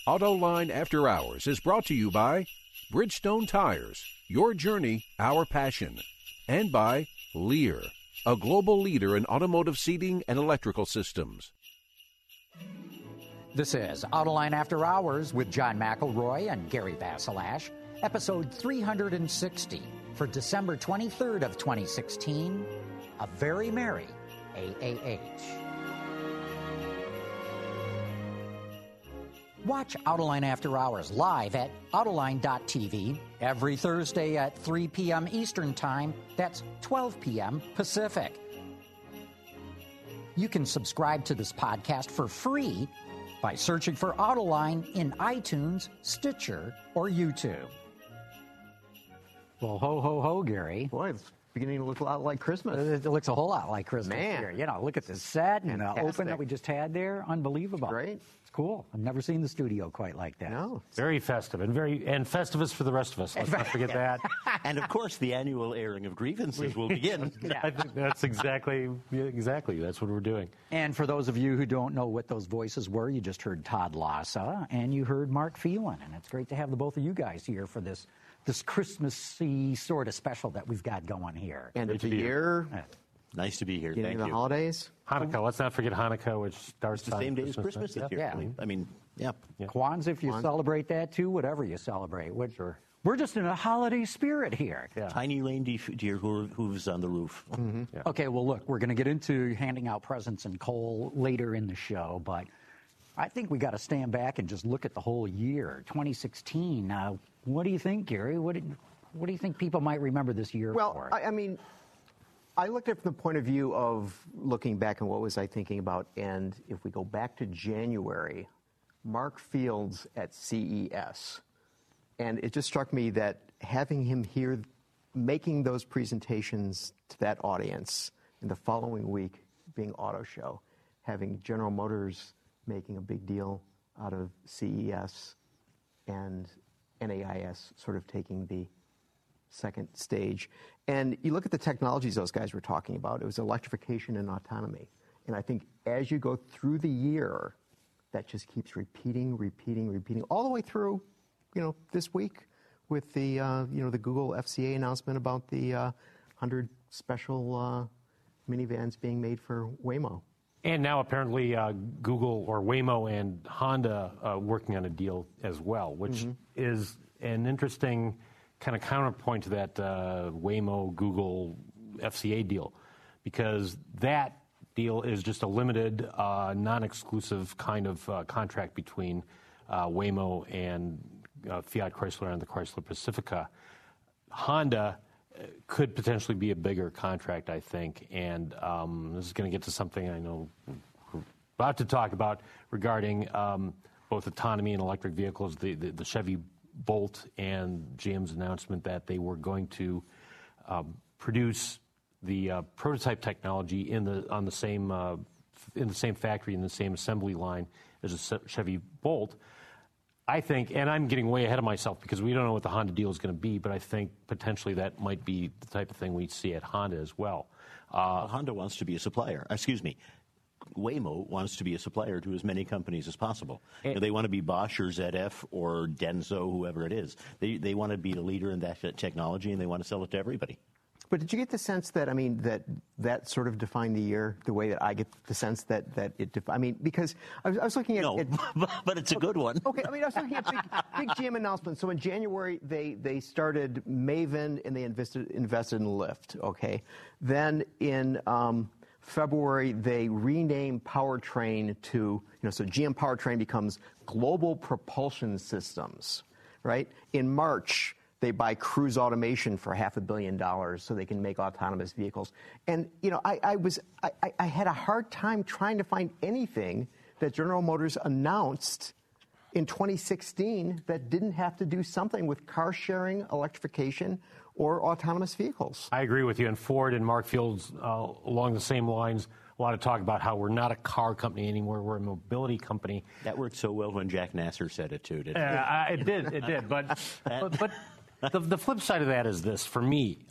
Autoline After Hours is brought to you by Bridgestone Tires, your journey, our passion, and by Lear, a global leader in automotive seating and electrical systems. This is Autoline After Hours with John McElroy and Gary Bassilash, episode 360 for December 23rd of 2016, A Very Merry AAH. Watch Autoline After Hours live at Autoline.tv every Thursday at 3 p.m. Eastern Time. That's 12 p.m. Pacific. You can subscribe to this podcast for free by searching for Autoline in iTunes, Stitcher, or YouTube. Well, ho, ho, ho, Gary. Boy, it's beginning to look a lot like Christmas. It looks a whole lot like Christmas Man. here. You know, look at this set and the Fantastic. open that we just had there. Unbelievable. Great. It's cool. I've never seen the studio quite like that. No. Very festive and Festivus for the rest of us. Let's not forget that. And of course, the annual airing of grievances will begin. I think that's exactly that's what we're doing. And for those of you who don't know what those voices were, you just heard Todd Lassa and you heard Mark Phelan. And it's great to have the both of you guys here for this Christmassy sort of special that we've got going here. End of the year. Nice to be here. Getting Thank the you. holidays. Hanukkah. Let's not forget Hanukkah, which starts It's the same day as Christmas this year. Yeah. I mean, yeah. Kwanzaa, if you celebrate that too, whatever you celebrate. We're just in a holiday spirit here. Yeah. Tiny reindeer hooves on the roof. Mm-hmm. Yeah. Okay, well, look, we're going to get into handing out presents and coal later in the show, but I think we got to stand back and just look at the whole year, 2016. What do you think, Gary? What do you think people might remember this year Well, for? I mean, I looked at it from the point of view of looking back and what was I thinking about. And if we go back to January, Mark Fields at CES. And it just struck me that having him here making those presentations to that audience in the following week being Auto Show, having General Motors making a big deal out of CES and NAIS sort of taking the second stage. And you look at the technologies those guys were talking about, it was electrification and autonomy. And I think as you go through the year, that just keeps repeating, all the way through, this week with the, the Google FCA announcement about the 100 special minivans being made for Waymo. And now apparently Google or Waymo and Honda working on a deal as well, which is an interesting kind of counterpoint to that Waymo Google FCA deal, because that deal is just a limited, non-exclusive kind of contract between Waymo and Fiat Chrysler and the Chrysler Pacifica. Honda could potentially be a bigger contract, I think, and this is going to get to something I know we're about to talk about regarding both autonomy and electric vehicles, the Chevy Bolt and GM's announcement that they were going to produce the prototype technology in the same factory, in the same assembly line as a Chevy Bolt. I think, and I'm getting way ahead of myself because we don't know what the Honda deal is going to be, but I think potentially that might be the type of thing we see at Honda as well. Honda wants to be a supplier. Waymo wants to be a supplier to as many companies as possible. They want to be Bosch or ZF or Denso, whoever it is. They want to be the leader in that technology, and they want to sell it to everybody. But did you get the sense that, that sort of defined the year, the way that I get the sense that it because I was looking at... No, but it's a good one. Okay, I was looking at big GM announcements. So in January, they started Maven and they invested in Lyft, okay? Then in February, they renamed Powertrain to, so GM Powertrain becomes Global Propulsion Systems, right? In March, they buy Cruise Automation for $500 million so they can make autonomous vehicles. And, I had a hard time trying to find anything that General Motors announced in 2016 that didn't have to do something with car sharing, electrification, or autonomous vehicles. I agree with you. And Ford and Mark Fields, along the same lines, a lot of talk about how we're not a car company anymore. We're a mobility company. That worked so well when Jack Nasser said it, too, didn't it? It did. But The flip side of that is this for me,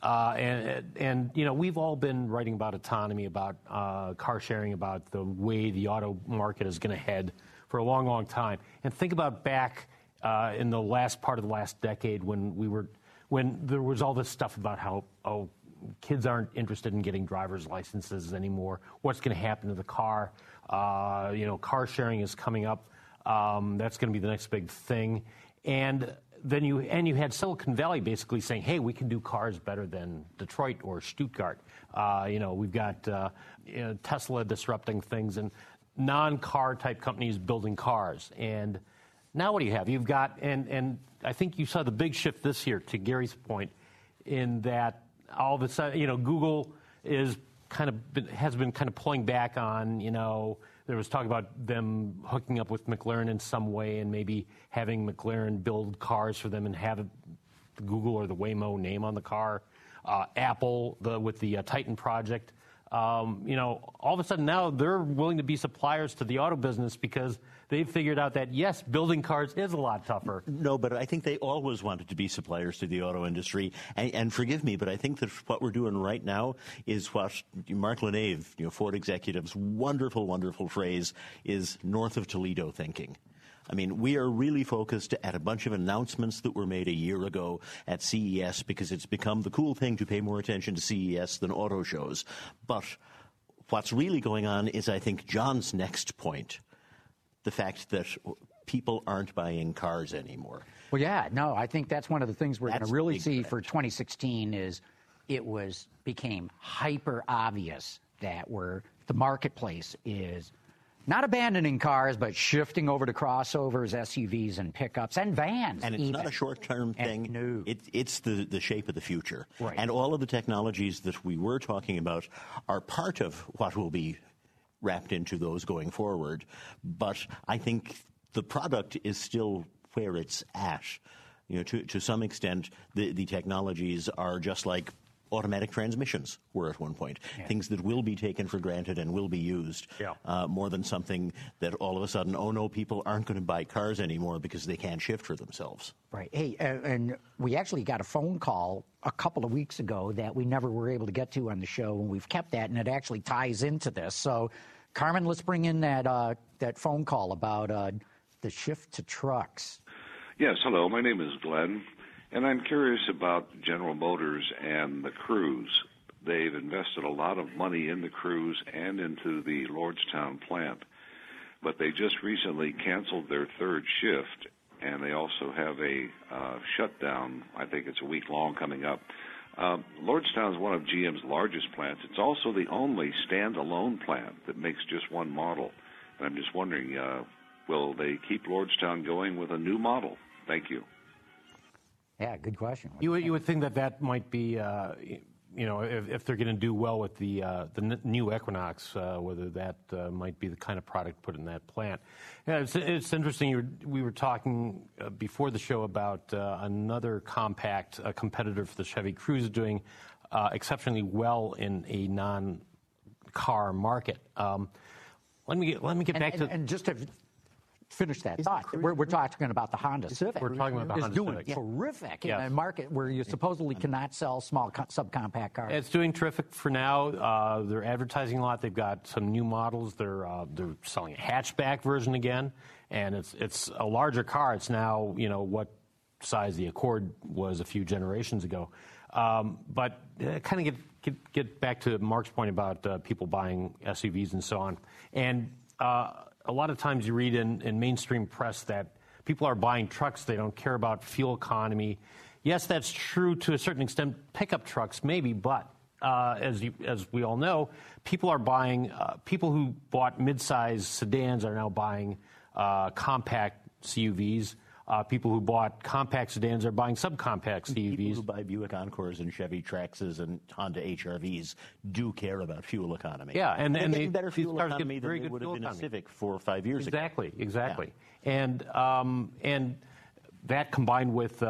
and you know, we've all been writing about autonomy, about car sharing, about the way the auto market is going to head for a long, long time. And think about back in the last part of the last decade when there was all this stuff about how kids aren't interested in getting driver's licenses anymore. What's going to happen to the car? You know, car sharing is coming up. That's going to be the next big thing. And then you had Silicon Valley basically saying, hey, we can do cars better than Detroit or Stuttgart. You know, we've got Tesla disrupting things and non-car type companies building cars. And now what do you have? You've got, and I think you saw the big shift this year, to Gary's point, in that all of a sudden, you know, Google has been kind of pulling back on, you know, there was talk about them hooking up with McLaren in some way and maybe having McLaren build cars for them and have the Google or the Waymo name on the car. Apple with the Titan project. You know, all of a sudden now they're willing to be suppliers to the auto business because they've figured out that, yes, building cars is a lot tougher. No, but I think they always wanted to be suppliers to the auto industry. And forgive me, but I think that what we're doing right now is what Mark LaNave, you know, Ford executive's wonderful, wonderful phrase is north of Toledo thinking. I mean, we are really focused at a bunch of announcements that were made a year ago at CES because it's become the cool thing to pay more attention to CES than auto shows. But what's really going on is, I think, John's next point, the fact that people aren't buying cars anymore. Well, yeah, no, I think that's one of the things we're going to really see for 2016 is became hyper obvious that the marketplace is not abandoning cars, but shifting over to crossovers, SUVs, and pickups, and vans. And it's not a short-term thing. No. It's the shape of the future. Right. And all of the technologies that we were talking about are part of what will be wrapped into those going forward. But I think the product is still where it's at. You know, to some extent, the technologies are just like automatic transmissions were at one point. Yeah. Things that will be taken for granted and will be used more than something that all of a sudden, oh no, people aren't going to buy cars anymore because they can't shift for themselves. Right. Hey, and we actually got a phone call a couple of weeks ago that we never were able to get to on the show, and we've kept that, and it actually ties into this. So, Carmen, let's bring in that phone call about the shift to trucks. Yes, hello. My name is Glenn. And I'm curious about General Motors and the Cruze. They've invested a lot of money in the Cruze and into the Lordstown plant, but they just recently canceled their third shift, and they also have a shutdown. I think it's a week long coming up. Lordstown is one of GM's largest plants. It's also the only standalone plant that makes just one model. And I'm just wondering, will they keep Lordstown going with a new model? Thank you. Yeah, good question. You would think that might be, you know, if they're going to do well with the new Equinox, whether that might be the kind of product put in that plant. Yeah, it's interesting. We were talking before the show about another compact competitor for the Chevy Cruze doing exceptionally well in a non-car market. Let me get back to and just to finish that thought. We're talking about the Honda Civic. We're talking about the Honda doing Civic. terrific in a market where you supposedly cannot sell small subcompact cars. It's doing terrific for now. They're advertising a lot. They've got some new models. They're selling a hatchback version again, and it's a larger car. It's now, you know, what size the Accord was a few generations ago. But kind of get back to Mark's point about people buying SUVs and so on. And a lot of times you read in mainstream press that people are buying trucks. They don't care about fuel economy. Yes, that's true to a certain extent. Pickup trucks, maybe, but as we all know, people are buying. People who bought mid-size sedans are now buying compact CUVs. People who bought compact sedans are buying subcompact CUVs. People who buy Buick Encores and Chevy Traxes and Honda HRVs do care about fuel economy. Yeah, and they better fuel economy than they would have been a Civic 4 or 5 years ago. Exactly. Yeah. And that combined with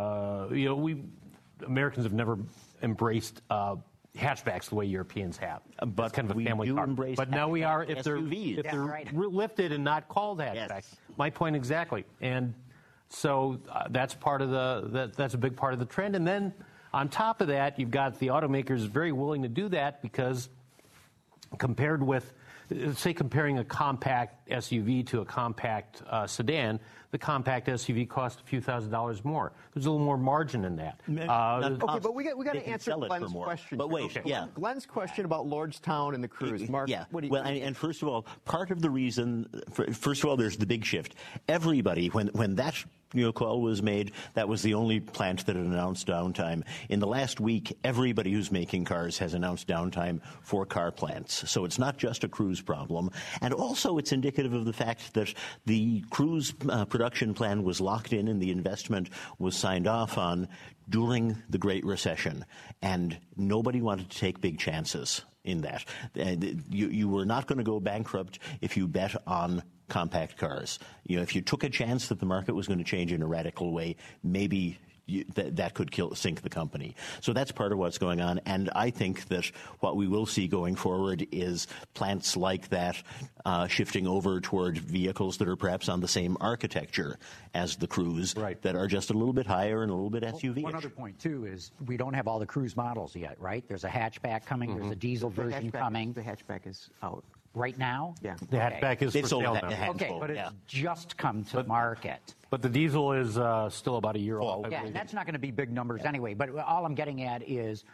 Americans have never embraced hatchbacks the way Europeans have. But it's kind of a family car. But now we are if they're SUVs. lifted and not called hatchbacks. Yes. My point exactly. And So that's part of that's a big part of the trend. And then on top of that, you've got the automakers very willing to do that because compared with, say, comparing a compact SUV to a compact sedan, the compact SUV costs a few $1,000s more. There's a little more margin in that. Okay, but we got to answer Glenn's question. But wait, yeah. Glenn's question about Lordstown and the Cruise. Mark, what do you and first of all, part of the reason, first of all, there's the big shift. Everybody, when that call was made, that was the only plant that had announced downtime. In the last week, everybody who's making cars has announced downtime for car plants. So it's not just a Cruise problem. And also it's indicative of the fact that the Cruise production plan was locked in and the investment was signed off on during the Great Recession. And nobody wanted to take big chances in that. You were not going to go bankrupt if you bet on compact cars. If you took a chance that the market was going to change in a radical way, maybe that could sink the company. So that's part of what's going on. And I think that what we will see going forward is plants like that shifting over toward vehicles that are perhaps on the same architecture as the Cruise, that are just a little bit higher and a little bit SUV-ish. One other point, too, is we don't have all the Cruise models yet, right? There's a hatchback coming. There's a diesel version coming. The hatchback is out. Right now? Yeah. The hatchback is for sale now. Okay, but it's just come to market. But the diesel is still about a year old. Yeah, and that's not going to be big numbers anyway. But all I'm getting at is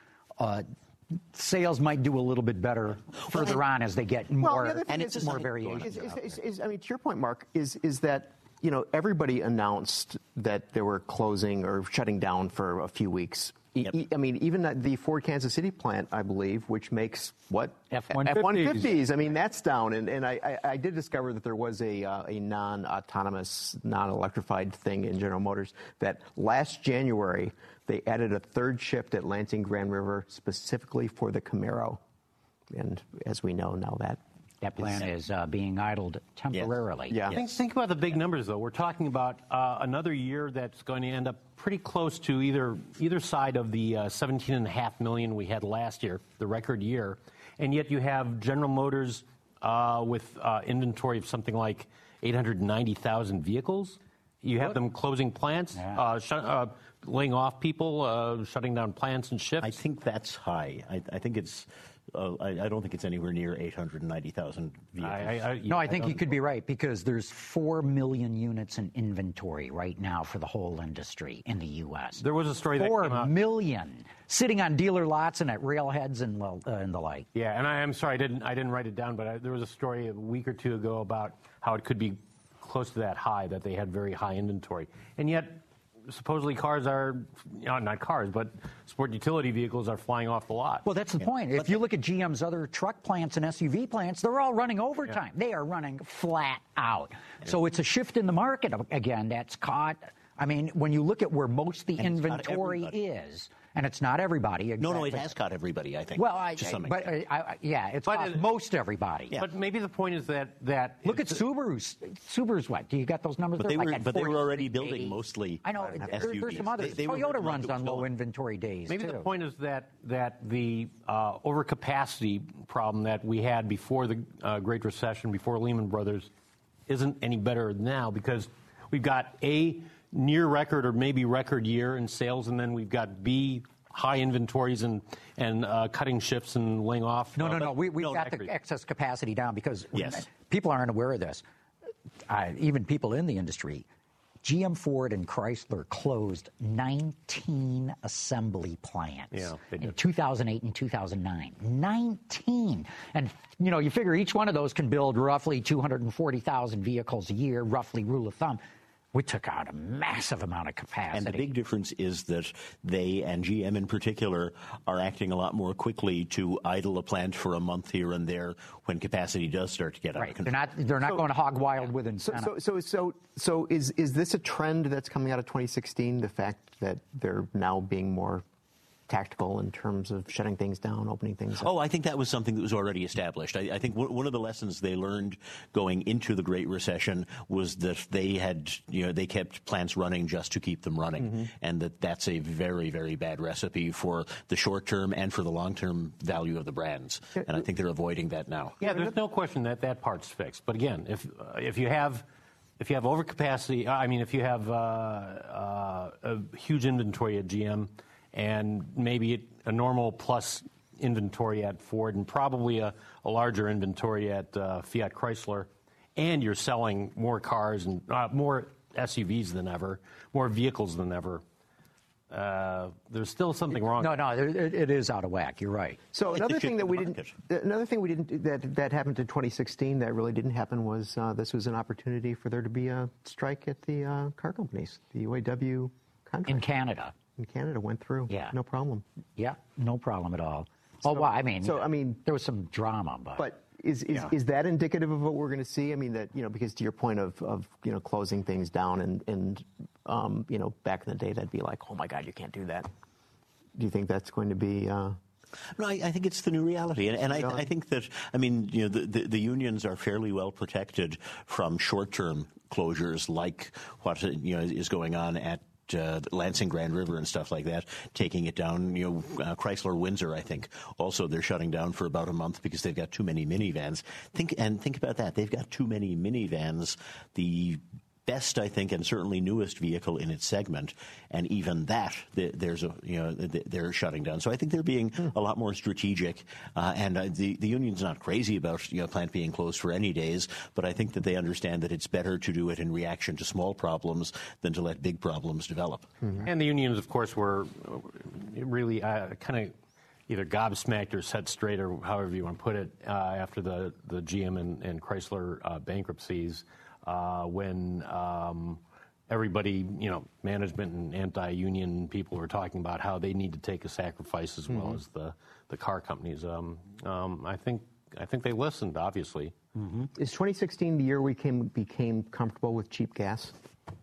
sales might do a little bit better further on as they get more, and it's more variation. I mean, to your point, Mark, is that everybody announced that they were closing or shutting down for a few weeks. I mean, even the Ford Kansas City plant, I believe, which makes what? F-150s. I mean, that's down. And I did discover that there was a non-autonomous, non-electrified thing in General Motors that last January they added a third shift at Lansing Grand River specifically for the Camaro. And as we know now, that plant is being idled temporarily. Yeah. Think about the big numbers, though. We're talking about another year that's going to end up pretty close to either side of the 17.5 million we had last year, the record year, and yet you have General Motors with inventory of something like 890,000 vehicles. You have them closing plants, laying off people, shutting down plants and shifts. I think that's high. I think it's. I don't think it's anywhere near 890,000 vehicles. I think you could be right because there's 4 million units in inventory right now for the whole industry in the U.S. There was a story that came out. 4 million sitting on dealer lots and at railheads and the like. Yeah, and I'm sorry I didn't write it down, but there was a story a week or two ago about how it could be close to that high, that they had very high inventory, and yet. Supposedly cars are, not cars, but sport utility vehicles are flying off the lot. Well, that's the point. If you look at GM's other truck plants and SUV plants, they're all running overtime. They are running flat out. So it's a shift in the market, again, that's caught. I mean, when you look at where most of the inventory is, and it's not everybody. Exactly. No, it has caught everybody, I think. Well, it's caught most everybody. Yeah. But maybe the point is that look at Subaru's. Subaru's what? Do you got those numbers? But they were already building mostly. I know. There's some others. Toyota runs on low inventory days. Maybe the point is that the overcapacity problem that we had before the Great Recession, before Lehman Brothers, isn't any better now because we've got A, near record or maybe record year in sales, and then we've got B, high inventories and cutting shifts and laying off. No. We've got the excess capacity down because people aren't aware of this. Even people in the industry. GM, Ford, and Chrysler closed 19 assembly plants in 2008 and 2009. 19. And, you figure each one of those can build roughly 240,000 vehicles a year, roughly rule of thumb. We took out a massive amount of capacity. And the big difference is that they, and GM in particular, are acting a lot more quickly to idle a plant for a month here and there when capacity does start to get out of control. They're not going hog wild with incentives. So is this a trend that's coming out of 2016, the fact that they're now being more tactical in terms of shutting things down, opening things up? Oh, I think that was something that was already established. I think one of the lessons they learned going into the Great Recession was that they had, they kept plants running just to keep them running, and that's a very, very bad recipe for the short term and for the long term value of the brands. And I think they're avoiding that now. Yeah, there's no question that part's fixed. But again, if you have if you have overcapacity, if you have a huge inventory at GM and maybe a normal plus inventory at Ford and probably a larger inventory at Fiat Chrysler, and you're selling more cars and more SUVs than ever, more vehicles than ever, there's still something wrong. No, it is out of whack. You're right. So another thing we didn't that happened in 2016 that really didn't happen was this was an opportunity for there to be a strike at the car companies. The UAW contract In Canada. In Canada went through. Yeah. No problem. Yeah, no problem at all. So, there was some drama, but is that indicative of what we're going to see? I mean, that because to your point of closing things down and back in the day that'd be like, oh my God, you can't do that. Do you think that's going to be? No, I think it's the new reality, and I think that the unions are fairly well protected from short-term closures like what is going on at Lansing Grand River and stuff like that, taking it down. Chrysler Windsor, I think, also they're shutting down for about a month because they've got too many minivans. Think about that. They've got too many minivans. The best, I think, and certainly newest vehicle in its segment, and even that they're shutting down. So I think they're being a lot more strategic. And the union's not crazy about plant being closed for any days, but I think that they understand that it's better to do it in reaction to small problems than to let big problems develop. Mm-hmm. And the unions, of course, were really kind of either gobsmacked or set straight, or however you want to put it, after the GM and Chrysler bankruptcies. When everybody, management and anti-union people were talking about how they need to take a sacrifice as well as the car companies. I think they listened, obviously. Mm-hmm. Is 2016 the year we became comfortable with cheap gas?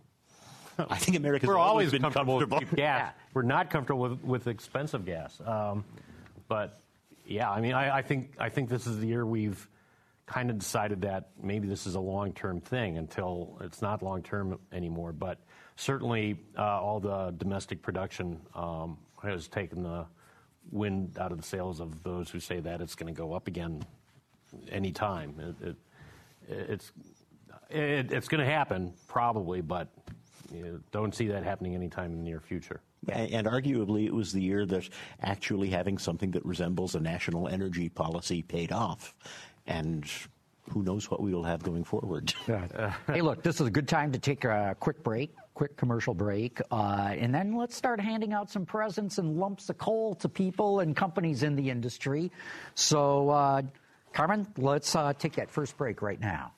I think America's We're always been comfortable with cheap gas. Yeah. We're not comfortable with expensive gas. But yeah, I think this is the year we've kind of decided that maybe this is a long-term thing until it's not long-term anymore. But certainly all the domestic production has taken the wind out of the sails of those who say that it's going to go up again any time. It's going to happen probably, but don't see that happening anytime in the near future. And arguably, it was the year that actually having something that resembles a national energy policy paid off. And who knows what we will have going forward. Hey, look, this is a good time to take a quick commercial break, and then let's start handing out some presents and lumps of coal to people and companies in the industry. So, Carmen, let's take that first break right now.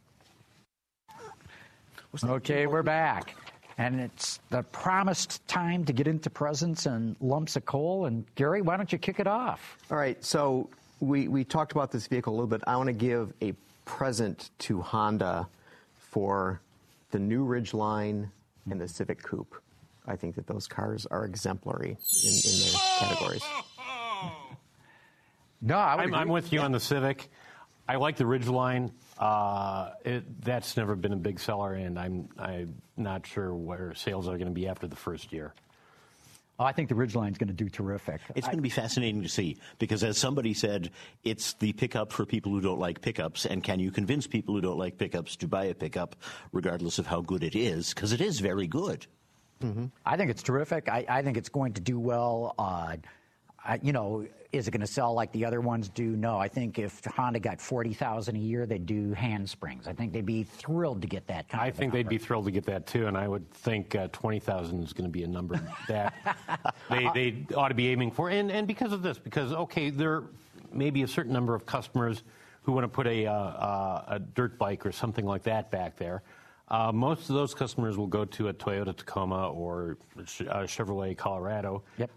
Okay, we're back. And it's the promised time to get into presents and lumps of coal. And, Gary, why don't you kick it off? All right, so we talked about this vehicle a little bit. I want to give a present to Honda for the new Ridgeline and the Civic Coupe. I think that those cars are exemplary in their categories. No, I'm with you on the Civic. I like the Ridgeline. That's never been a big seller, and I'm not sure where sales are going to be after the first year. I think the Ridgeline's going to do terrific. It's going to be fascinating to see because, as somebody said, it's the pickup for people who don't like pickups. And can you convince people who don't like pickups to buy a pickup regardless of how good it is? Because it is very good. Mm-hmm. I think it's terrific. I think it's going to do well. Is it going to sell like the other ones do? No. I think if Honda got 40,000 a year, they'd do handsprings. I think they'd be thrilled to get that kind of I think they'd be thrilled to get that, too, and I would think 20,000 is going to be a number that they ought to be aiming for. And because of this, okay, there may be a certain number of customers who want to put a dirt bike or something like that back there. Most of those customers will go to a Toyota Tacoma or a Chevrolet Colorado. Yep.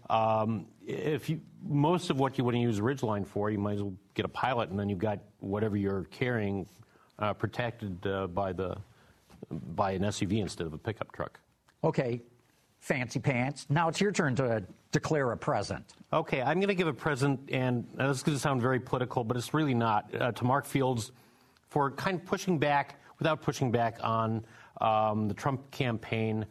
Most of what you want to use Ridgeline for, you might as well get a Pilot, and then you've got whatever you're carrying protected by an SUV instead of a pickup truck. Okay, fancy pants. Now it's your turn to declare a present. Okay, I'm going to give a present, and this is going to sound very political, but it's really not, to Mark Fields for kind of pushing back, without pushing back on the Trump campaign,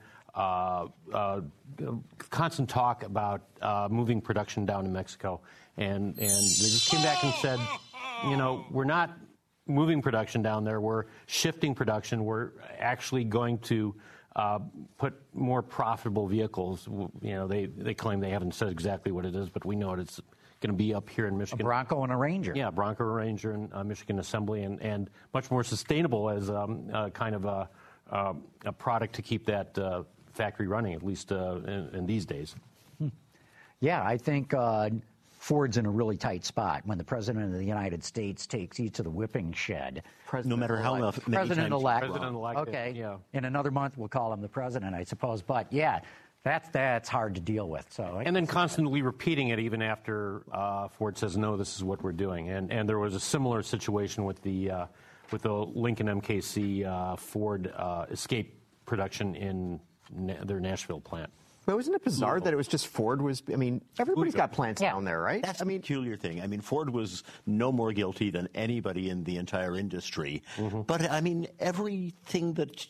constant talk about moving production down to Mexico. And they just came back and said, we're not moving production down there. We're shifting production. We're actually going to put more profitable vehicles. You know, they claim they haven't said exactly what it is, but we know it's going to be up here in Michigan. A Bronco and a Ranger. Yeah, Bronco Ranger and Michigan Assembly, and much more sustainable as kind of a product to keep that factory running, at least in these days. Yeah, I think Ford's in a really tight spot when the President of the United States takes you to the whipping shed. No matter how many times. President-elect. President-elect. Okay. Yeah. In another month, we'll call him the president, I suppose. But, yeah, that's hard to deal with. So, and then constantly repeating it even after Ford says, no, this is what we're doing. And there was a similar situation with the Lincoln MKC Ford Escape production in their Nashville plant. But wasn't it bizarre that it was just Ford was, I mean, everybody's got plants down there, right? That's a peculiar thing. I mean, Ford was no more guilty than anybody in the entire industry. Mm-hmm. But, I mean, everything that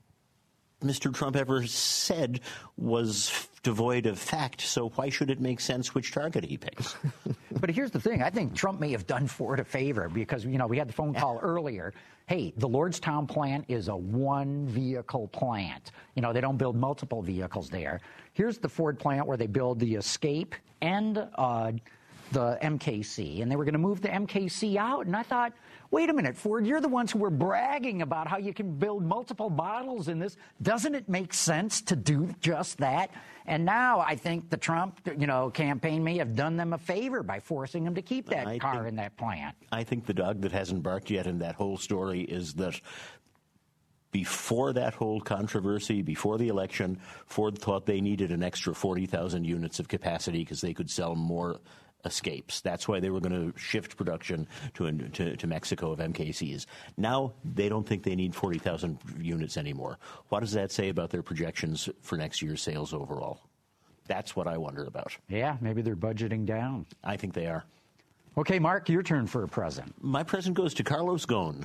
Mr. Trump ever said was devoid of fact, so why should it make sense which target he picks? But here's the thing. I think Trump may have done Ford a favor because, you know, we had the phone call earlier. Hey, the Lordstown plant is a one-vehicle plant. You know, they don't build multiple vehicles there. Here's the Ford plant where they build the Escape and the MKC, and they were going to move the MKC out. And I thought, wait a minute, Ford, you're the ones who were bragging about how you can build multiple models in this. Doesn't it make sense to do just that? And now I think the Trump, campaign may have done them a favor by forcing them to keep that car in that plant. I think the dog that hasn't barked yet in that whole story is that before that whole controversy, before the election, Ford thought they needed an extra 40,000 units of capacity because they could sell more Escapes. That's why they were going to shift production to Mexico of MKCs. Now they don't think they need 40,000 units anymore. What does that say about their projections for next year's sales overall? That's what I wonder about. Yeah, maybe they're budgeting down. I think they are. Okay, Mark, your turn for a present. My present goes to Carlos Ghosn,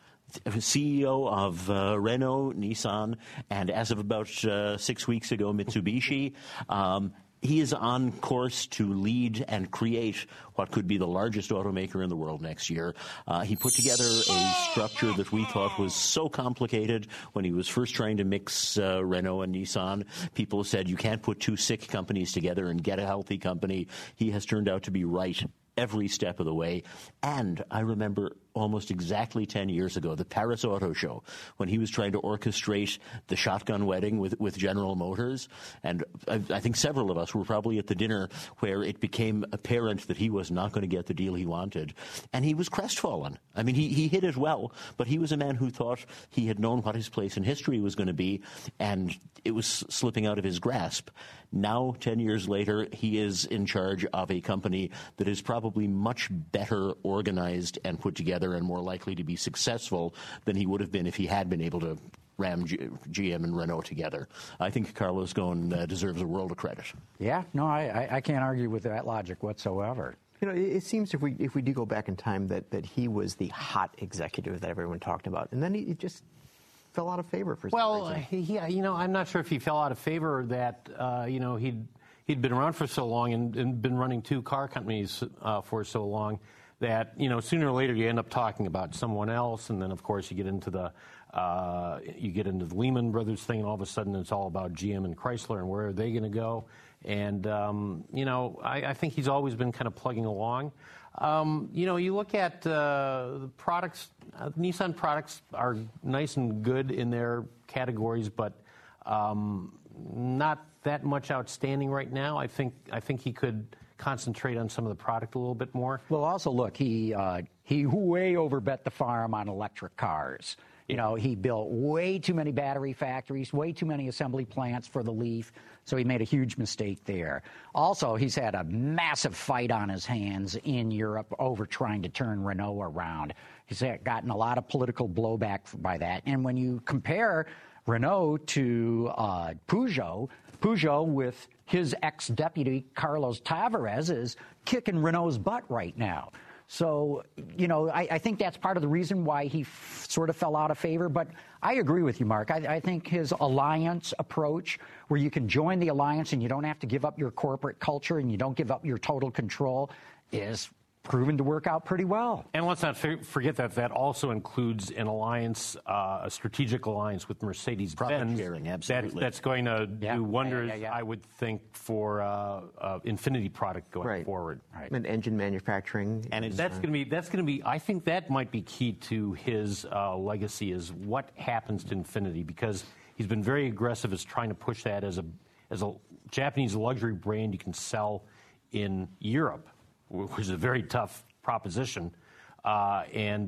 CEO of Renault, Nissan, and as of about 6 weeks ago, Mitsubishi. He is on course to lead and create what could be the largest automaker in the world next year. He put together a structure that we thought was so complicated when he was first trying to mix Renault and Nissan. People said you can't put two sick companies together and get a healthy company. He has turned out to be right every step of the way. And I remember almost exactly 10 years ago, the Paris Auto Show, when he was trying to orchestrate the shotgun wedding with General Motors. And I think several of us were probably at the dinner where it became apparent that he was not going to get the deal he wanted. And he was crestfallen. I mean, he hit it well, but he was a man who thought he had known what his place in history was going to be, and it was slipping out of his grasp. Now, 10 years later, he is in charge of a company that is probably much better organized and put together and more likely to be successful than he would have been if he had been able to ram GM and Renault together. I think Carlos Ghosn deserves a world of credit. Yeah, no, I can't argue with that logic whatsoever. You know, it seems if we do go back in time that he was the hot executive that everyone talked about, and then he just fell out of favor for some reason. Yeah, I'm not sure if he fell out of favor or that, he'd been around for so long and been running two car companies for so long that, sooner or later you end up talking about someone else, and then, of course, you get into the Lehman Brothers thing, and all of a sudden it's all about GM and Chrysler and where are they going to go. And, I think he's always been kind of plugging along. You look at the products, Nissan products are nice and good in their categories, but not that much outstanding right now. I think he could concentrate on some of the product a little bit more. Well, also, look, he way overbet the farm on electric cars. He built way too many battery factories, way too many assembly plants for the Leaf, so he made a huge mistake there. Also, he's had a massive fight on his hands in Europe over trying to turn Renault around. He's gotten a lot of political blowback by that. And when you compare Renault to Peugeot with his ex-deputy Carlos Tavares is kicking Renault's butt right now. So, I think that's part of the reason why he sort of fell out of favor. But I agree with you, Mark. I think his alliance approach, where you can join the alliance and you don't have to give up your corporate culture and you don't give up your total control, is proven to work out pretty well. And let's not forget that also includes an alliance, a strategic alliance with Mercedes-Benz. Profit sharing, absolutely. That's going to do wonders, I would think, for Infiniti product going forward. Right. And engine manufacturing. And that's going to be. I think that might be key to his legacy, is what happens to Infiniti, because he's been very aggressive as trying to push that as a Japanese luxury brand you can sell in Europe, which is a very tough proposition, and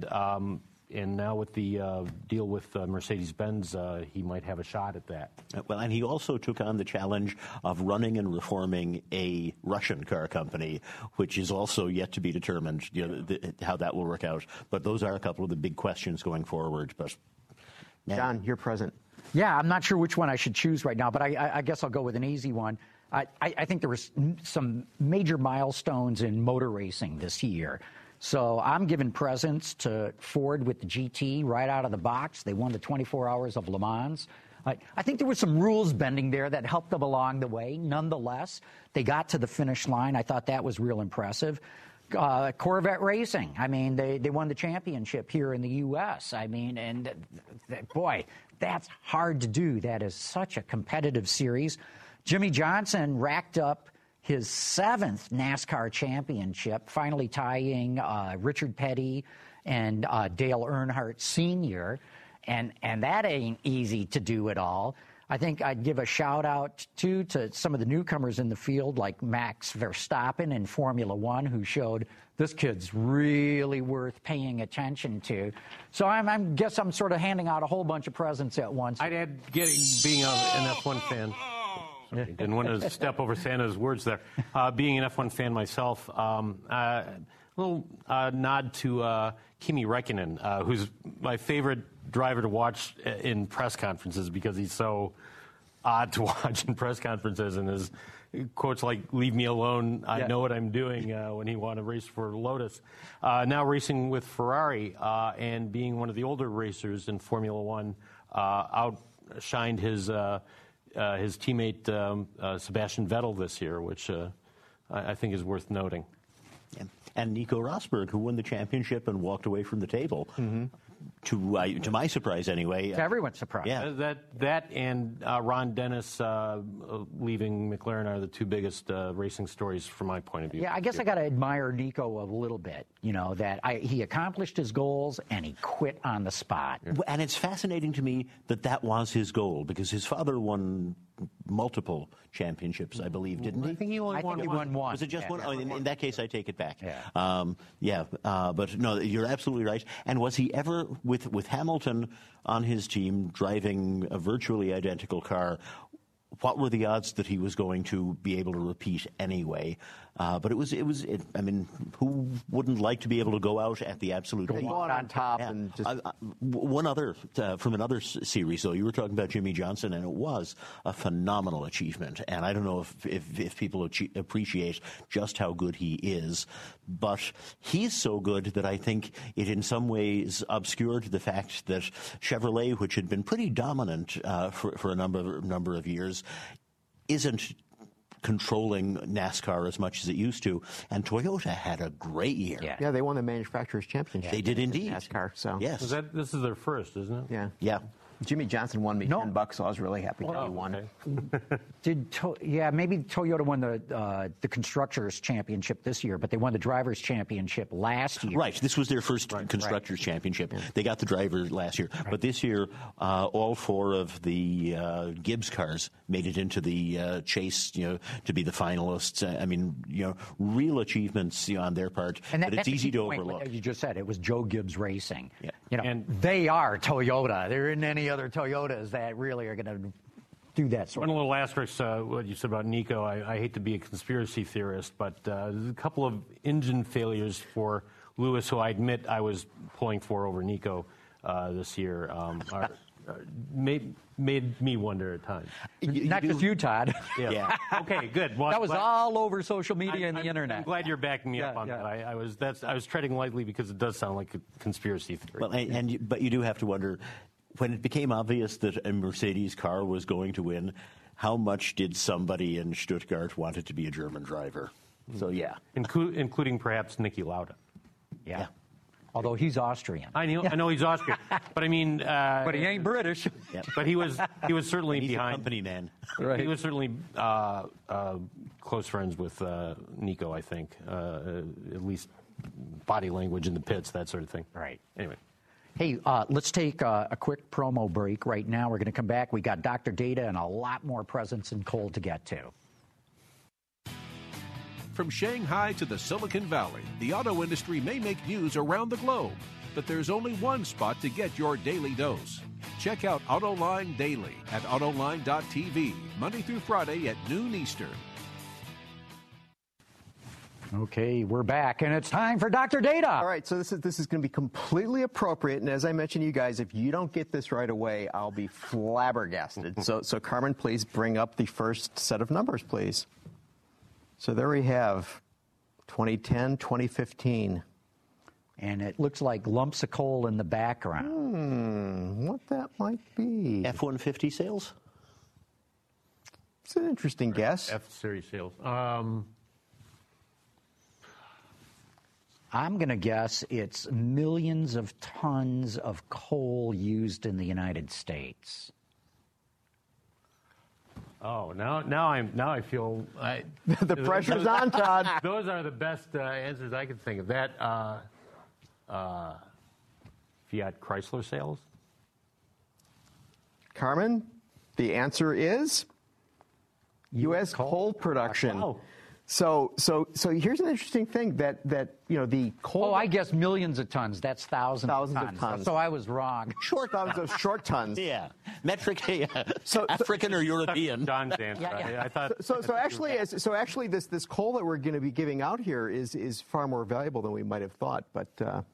now with the deal with Mercedes-Benz, he might have a shot at that. Well, and he also took on the challenge of running and reforming a Russian car company, which is also yet to be determined, how that will work out. But those are a couple of the big questions going forward. But John, you're present. Yeah, I'm not sure which one I should choose right now, but I guess I'll go with an easy one. I think there were some major milestones in motor racing this year. So I'm giving presents to Ford with the GT right out of the box. They won the 24 Hours of Le Mans. I think there was some rules bending there that helped them along the way. Nonetheless, they got to the finish line. I thought that was real impressive. Corvette Racing, I mean, they won the championship here in the U.S. I mean, and boy, that's hard to do. That is such a competitive series. Jimmy Johnson racked up his 7th NASCAR championship, finally tying Richard Petty and Dale Earnhardt Sr., and that ain't easy to do at all. I think I'd give a shout-out, too, to some of the newcomers in the field, like Max Verstappen in Formula One, who showed this kid's really worth paying attention to. So I guess I'm sort of handing out a whole bunch of presents at once. I'd add being an F1 fan. Sorry, didn't want to step over Santa's words there. Being an F1 fan myself, a little nod to Kimi Räikkönen, who's my favorite driver to watch in press conferences, because he's so odd to watch in press conferences, and his quotes like "Leave me alone, I know what I'm doing," when he won a race for Lotus. Now racing with Ferrari, and being one of the older racers in Formula One, outshined his teammate Sebastian Vettel this year, which I think is worth noting. Yeah. And Nico Rosberg, who won the championship and walked away from the table. Mm-hmm. To my surprise, anyway. To everyone's surprise. Yeah. That and Ron Dennis leaving McLaren are the two biggest racing stories from my point of view. Yeah, I guess I got to admire Nico a little bit. That he accomplished his goals and he quit on the spot. Yeah. And it's fascinating to me that was his goal, because his father won multiple championships, I believe, didn't he? I think he only won one. Was it just one? Oh, in that case, I take it back. Yeah. But no, you're absolutely right. And was he ever, with Hamilton on his team, driving a virtually identical car, what were the odds that he was going to be able to repeat anyway? But it was. I mean, who wouldn't like to be able to go out at the absolute peak? Go out on top and just. One other from another series, though. You were talking about Jimmy Johnson, and it was a phenomenal achievement. And I don't know if people appreciate just how good he is, but he's so good that I think it in some ways obscured the fact that Chevrolet, which had been pretty dominant for a number of years, isn't controlling NASCAR as much as it used to, and Toyota had a great year. Yeah, they won the Manufacturers' Championship. They did indeed. NASCAR, so. Yes. This is their first, isn't it? Yeah. Yeah. Jimmy Johnson won me $10, so I was really happy that he won. Okay. Maybe Toyota won the Constructors' Championship this year, but they won the Drivers' Championship last year. Right. This was their first Constructors' Championship. Yeah. They got the driver last year. Right. But this year, all 4 of the Gibbs cars made it into the chase, to be the finalists. I mean, real achievements on their part. But it's easy to overlook. Like you just said, it was Joe Gibbs Racing. Yeah. And they are Toyota. There isn't any other Toyotas that really are going to do that sort of thing. One little asterisk, what you said about Nico. I hate to be a conspiracy theorist, but there's a couple of engine failures for Lewis, who I admit I was pulling for over Nico this year, made me wonder at times. Not just you, Todd. Yeah. Okay, good. Well, that was all over social media and the internet. I'm glad you're backing me up on that. I was treading lightly because it does sound like a conspiracy theory. Well, but you do have to wonder, when it became obvious that a Mercedes car was going to win, how much did somebody in Stuttgart want it to be a German driver? So, yeah. Including perhaps Niki Lauda. Yeah. Although he's Austrian. I know he's Austrian, but I mean, but he ain't British. Yeah. But he was certainly He's behind. a company man. Right. He was certainly close friends with Nico, I think. At least body language in the pits, that sort of thing. Right. Anyway. Hey, let's take a quick promo break right now. We're going to come back. We got Dr. Data and a lot more presents in coal to get to. From Shanghai to the Silicon Valley, the auto industry may make news around the globe, but there's only one spot to get your daily dose. Check out AutoLine Daily at Autoline.tv, Monday through Friday at noon Eastern. Okay, we're back, and it's time for Dr. Data. All right, so this is going to be completely appropriate, and as I mentioned to you guys, if you don't get this right away, I'll be flabbergasted. So Carmen, please bring up the first set of numbers, please. So there we have 2010, 2015. And it looks like lumps of coal in the background. What that might be. F-150 sales? It's an interesting guess. F-Series sales. I'm going to guess it's millions of tons of coal used in the United States. Oh, now I feel The pressure's on, Todd. Those are the best answers I could think of. That Fiat Chrysler sales. Carmen, the answer is U.S. coal production. Wow. So here's an interesting thing that the coal. Oh, I guess millions of tons. That's thousands Thousands of of tons. tons. So I was wrong. short tons. Yeah. Metric, African or European. Don's answer. Yeah. I thought. So actually, this coal that we're going to be giving out here is far more valuable than we might have thought. But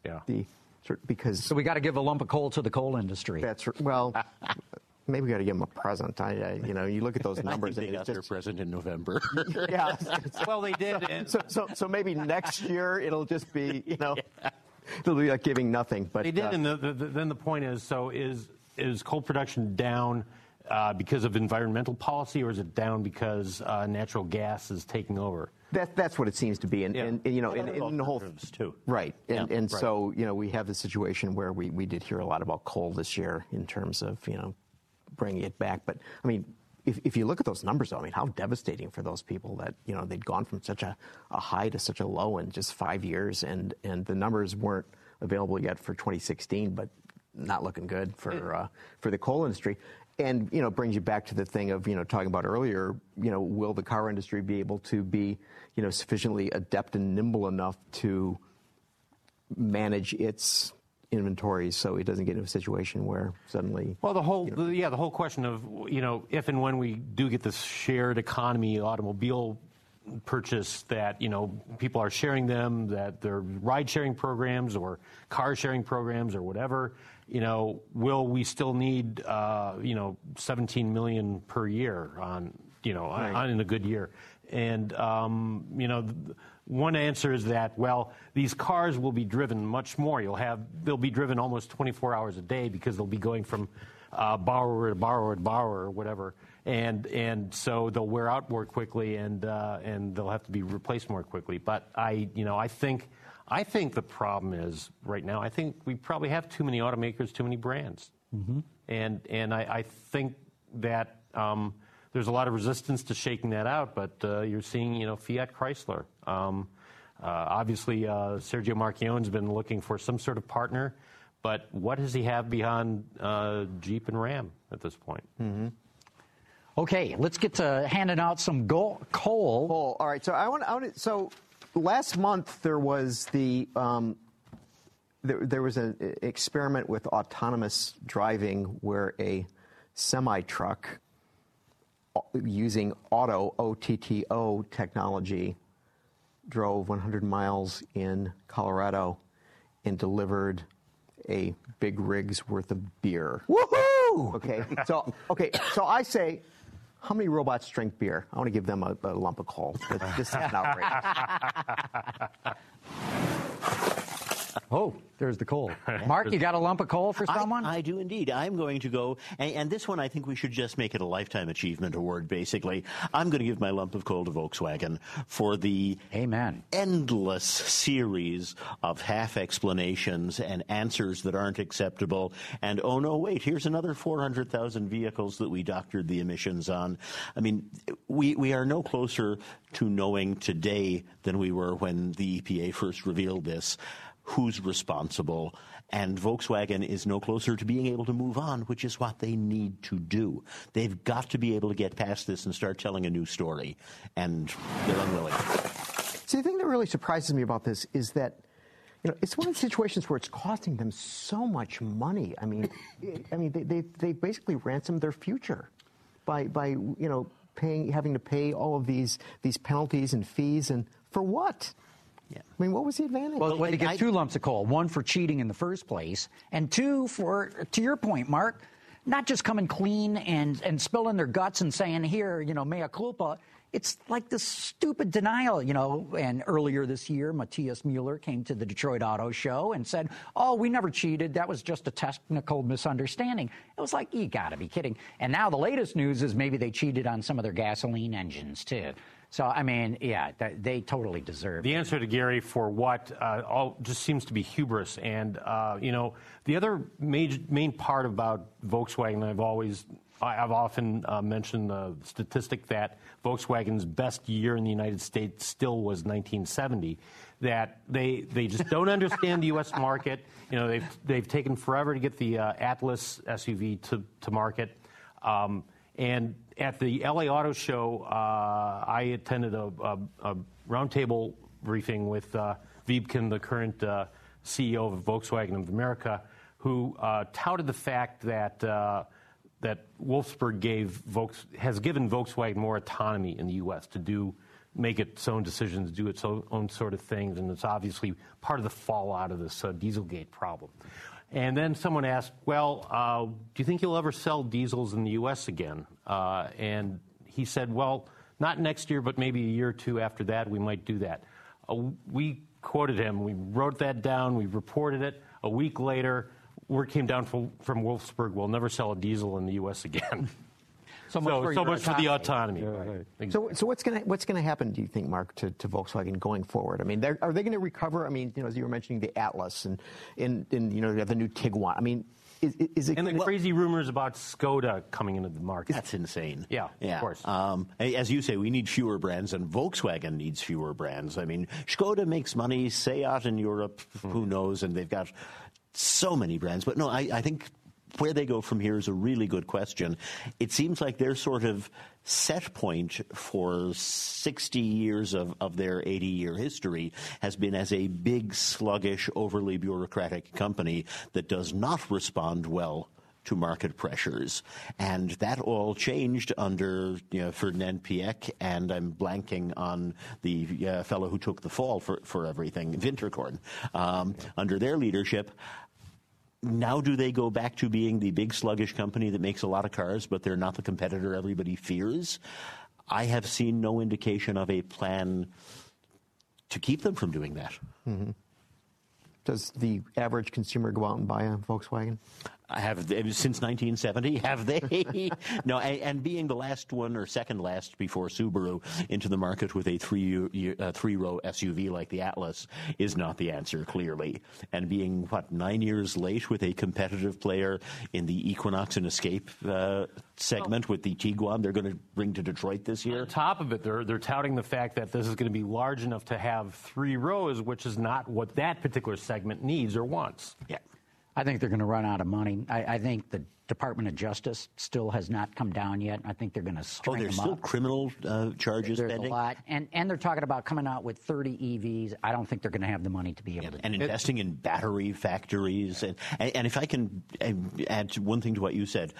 because So we got to give a lump of coal to the coal industry. that's well. Maybe we got to give them a present. You look at those I numbers. think they and got their present in November. Yeah. Well, they did. So maybe next year it'll just be it'll be like giving nothing. But They did, and then the point is: so is coal production down because of environmental policy, or is it down because natural gas is taking over? that's what it seems to be, and in the whole too. right, and right. so we have the situation where we did hear a lot about coal this year in terms of bringing it back. But I mean, if you look at those numbers, though, I mean, how devastating for those people that they'd gone from such a high to such a low in just 5 years, and the numbers weren't available yet for 2016, but not looking good for the coal industry. And brings you back to the thing of talking about earlier. Will the car industry be able to be sufficiently adept and nimble enough to manage its inventories so it doesn't get into a situation where suddenly. Well, the whole question of if and when we do get this shared economy automobile purchase, that people are sharing them, that they're ride sharing programs or car sharing programs or whatever. Will we still need 17 million per year on in a good year? And one answer is that, well, these cars will be driven much more. They'll be driven almost 24 hours a day because they'll be going from borrower to borrower to borrower or whatever, and so they'll wear out more quickly and they'll have to be replaced more quickly. But I think the problem is right now, I think we probably have too many automakers, too many brands, and I think that. There's a lot of resistance to shaking that out, but you're seeing, Fiat Chrysler. Obviously, Sergio Marchionne's been looking for some sort of partner, but what does he have beyond Jeep and Ram at this point? Mm-hmm. Okay, let's get to handing out some coal. All right, so so last month there was there was an experiment with autonomous driving where a semi-truck using OTTO technology drove 100 miles in Colorado and delivered a big rig's worth of beer. Woohoo! Okay, so I say, how many robots drink beer? I want to give them a lump of coal. This is outrageous. Oh, there's the coal. Mark, you got a lump of coal for someone? I do indeed. I'm going to go, and this one I think we should just make it a Lifetime Achievement Award, basically. I'm going to give my lump of coal to Volkswagen for the endless series of half explanations and answers that aren't acceptable. And, oh, no, wait, here's another 400,000 vehicles that we doctored the emissions on. I mean, we are no closer to knowing today than we were when the EPA first revealed this. Who's responsible? And Volkswagen is no closer to being able to move on, which is what they need to do. They've got to be able to get past this and start telling a new story, and they're unwilling. See, the thing that really surprises me about this is that, it's one of the situations where it's costing them so much money. I mean, they basically ransomed their future by having to pay all of these penalties and fees, and for what? Yeah. I mean, what was the advantage? Well, they get 2 lumps of coal, 1 for cheating in the first place, and 2 for, to your point, Mark, not just coming clean and spilling their guts and saying, here, mea culpa. It's like this stupid denial, and earlier this year, Matthias Mueller came to the Detroit Auto Show and said, oh, we never cheated. That was just a technical misunderstanding. It was like, you got to be kidding. And now the latest news is maybe they cheated on some of their gasoline engines, too. So, I mean, yeah, they totally deserve the answer to Gary for what all just seems to be hubris. And, the other main part about Volkswagen, I've often mentioned the statistic that Volkswagen's best year in the United States still was 1970, that they just don't understand the U.S. market. They've taken forever to get the Atlas SUV to market. And at the LA Auto Show, I attended a roundtable briefing with Wiebken, the current CEO of Volkswagen of America, who touted the fact that Wolfsburg has given Volkswagen more autonomy in the U.S. to make its own decisions, do its own sort of things, and it's obviously part of the fallout of this Dieselgate problem. And then someone asked, well, do you think you'll ever sell diesels in the U.S. again? And he said, well, not next year, but maybe a year or 2 after that, we might do that. We quoted him. We wrote that down. We reported it. A week later, word came down from Wolfsburg, we'll never sell a diesel in the U.S. again. So much for the autonomy. Right. Exactly. So what's going to happen, do you think, Mark, to Volkswagen going forward? I mean, are they going to recover? I mean, as you were mentioning, the Atlas and the new Tiguan. I mean, is it? And the crazy rumors about Skoda coming into the market. That's insane. Yeah, of course. As you say, we need fewer brands, and Volkswagen needs fewer brands. I mean, Skoda makes money. Seat in Europe, who knows? And they've got so many brands. But no, I think where they go from here is a really good question. It seems like their sort of set point for 60 years of their 80-year history has been as a big, sluggish, overly bureaucratic company that does not respond well to market pressures. And that all changed under Ferdinand Piëch, and I'm blanking on the fellow who took the fall for everything, Winterkorn. Under their leadership, now do they go back to being the big sluggish company that makes a lot of cars, but they're not the competitor everybody fears? I have seen no indication of a plan to keep them from doing that. Mm-hmm. Does the average consumer go out and buy a Volkswagen? Since 1970, have they? No, and being the last one or second last before Subaru into the market with a three-row SUV like the Atlas is not the answer, clearly. And being, 9 years late with a competitive player in the Equinox and Escape segment with the Tiguan they're going to bring to Detroit this year. On top of it, they're touting the fact that this is going to be large enough to have 3 rows, which is not what that particular segment needs or wants. Yeah. I think they're going to run out of money. I think the Department of Justice still has not come down yet. I think they're going to string them up. There's still criminal charges There's pending? a lot. And they're talking about coming out with 30 EVs. I don't think they're going to have the money to be able to do it. And investing in battery factories. And if I can add one thing to what you said,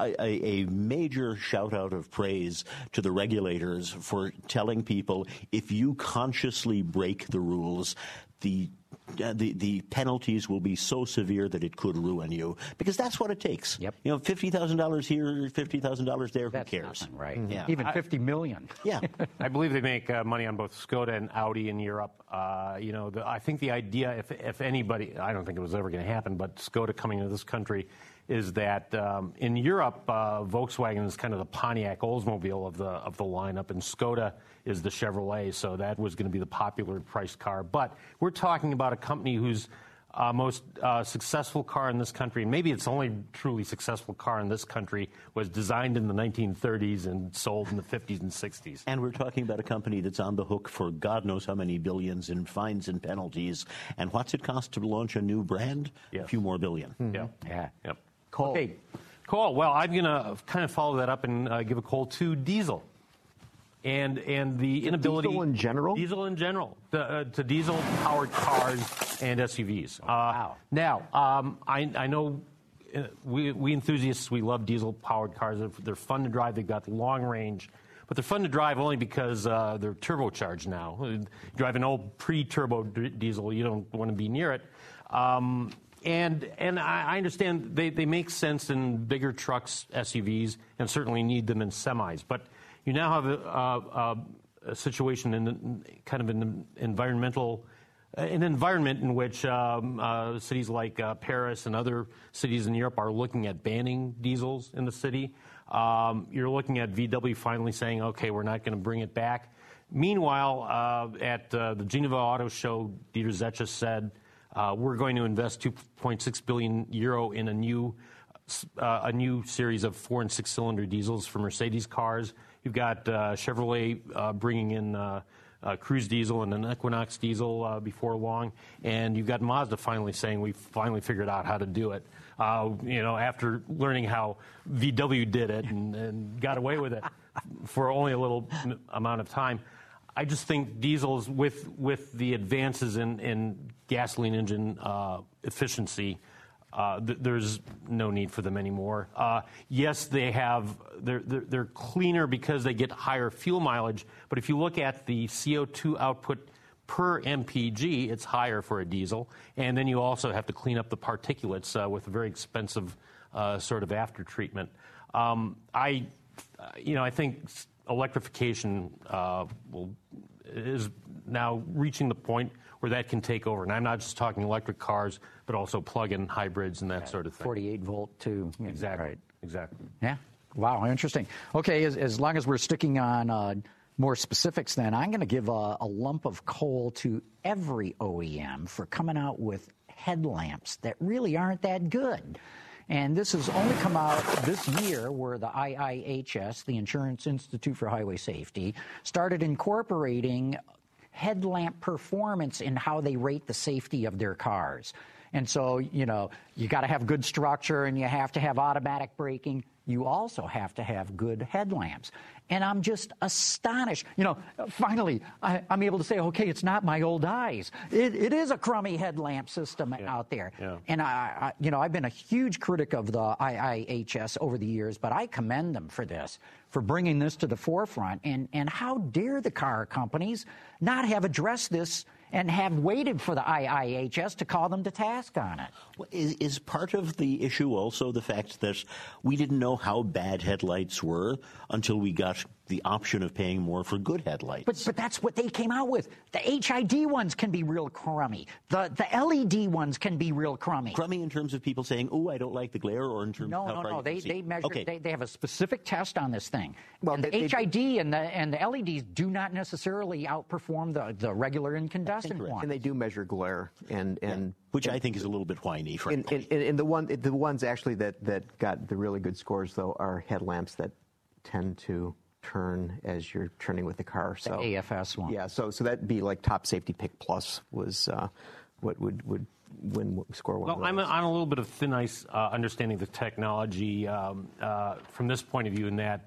a major shout-out of praise to the regulators for telling people, if you consciously break the rules, the penalties will be so severe that it could ruin you, because that's what it takes. Yep. $50,000 here, $50,000 there. That's who cares? nothing, right? Yeah. Even $50 million. Yeah. I believe they make money on both Skoda and Audi in Europe. I think the idea, if anybody, I don't think it was ever going to happen, but Skoda coming to this country, is that in Europe, Volkswagen is kind of the Pontiac Oldsmobile of the lineup, and Skoda is the Chevrolet. So that was going to be the popular priced car. But we're talking about a company whose most successful car in this country, and maybe it's the only truly successful car in this country, was designed in the 1930s and sold in the 50s and 60s. And we're talking about a company that's on the hook for God knows how many billions in fines and penalties. And what's it cost to launch a new brand? Yes. A few more billion. Mm-hmm. Yeah. Yep. Cole. Okay. Cool. Well, I'm going to kind of follow that up and give a call to diesel. And the inability... Diesel in general? Diesel in general. To diesel-powered cars and SUVs. Wow. Now, I know we enthusiasts, we love diesel-powered cars. They're fun to drive. They've got long range. But they're fun to drive only because they're turbocharged now. You drive an old pre-turbo diesel, you don't want to be near it. And I understand they make sense in bigger trucks, SUVs, and certainly need them in semis. But you now have a situation in kind of an environment in which cities like Paris and other cities in Europe are looking at banning diesels in the city. You're looking at VW finally saying, okay, we're not going to bring it back. Meanwhile, at the Geneva Auto Show, Dieter Zetsche said, we're going to invest €2.6 billion in a new series of 4- and 6-cylinder diesels for Mercedes cars. You've got Chevrolet bringing in Cruise diesel and an Equinox diesel before long, and you've got Mazda finally saying we finally figured out how to do it. After learning how VW did it and got away with it for only a little amount of time. I just think diesels, with the advances in gasoline engine efficiency, there's no need for them anymore. Yes, they're cleaner because they get higher fuel mileage, but if you look at the CO2 output per MPG, it's higher for a diesel, and then you also have to clean up the particulates with a very expensive sort of after treatment. I think electrification is now reaching the point where that can take over. And I'm not just talking electric cars, but also plug-in hybrids and that sort of thing. 48-volt, too. Exactly. Right. Exactly. Yeah. Wow, interesting. Okay, as long as we're sticking on more specifics then, I'm going to give a lump of coal to every OEM for coming out with headlamps that really aren't that good. And this has only come out this year where the IIHS, the Insurance Institute for Highway Safety, started incorporating headlamp performance in how they rate the safety of their cars. And so, you got to have good structure and you have to have automatic braking. You also have to have good headlamps. And I'm just astonished. Finally, I'm able to say, okay, it's not my old eyes. It is a crummy headlamp system out there. Yeah. And I've been a huge critic of the IIHS over the years, but I commend them for this, for bringing this to the forefront. And how dare the car companies not have addressed this and have waited for the IIHS to call them to task on it. Well, is part of the issue also the fact that we didn't know how bad headlights were until we got the option of paying more for good headlights? But that's what they came out with. The HID ones can be real crummy. The LED ones can be real crummy. Crummy in terms of people saying, "Oh, I don't like the glare," or in terms of how far you can see? They measure. Okay. They have a specific test on this thing. Well, and the HID and the LEDs do not necessarily outperform the regular incandescent ones. And they do measure glare and which I think is a little bit whiny, frankly. And the ones actually that got the really good scores though are headlamps that tend to turn as you're turning with the car. So the AFS one. Yeah, so that'd be like Top Safety Pick Plus was what would win score one. Well, I'm on a little bit of thin ice understanding the technology from this point of view. In that,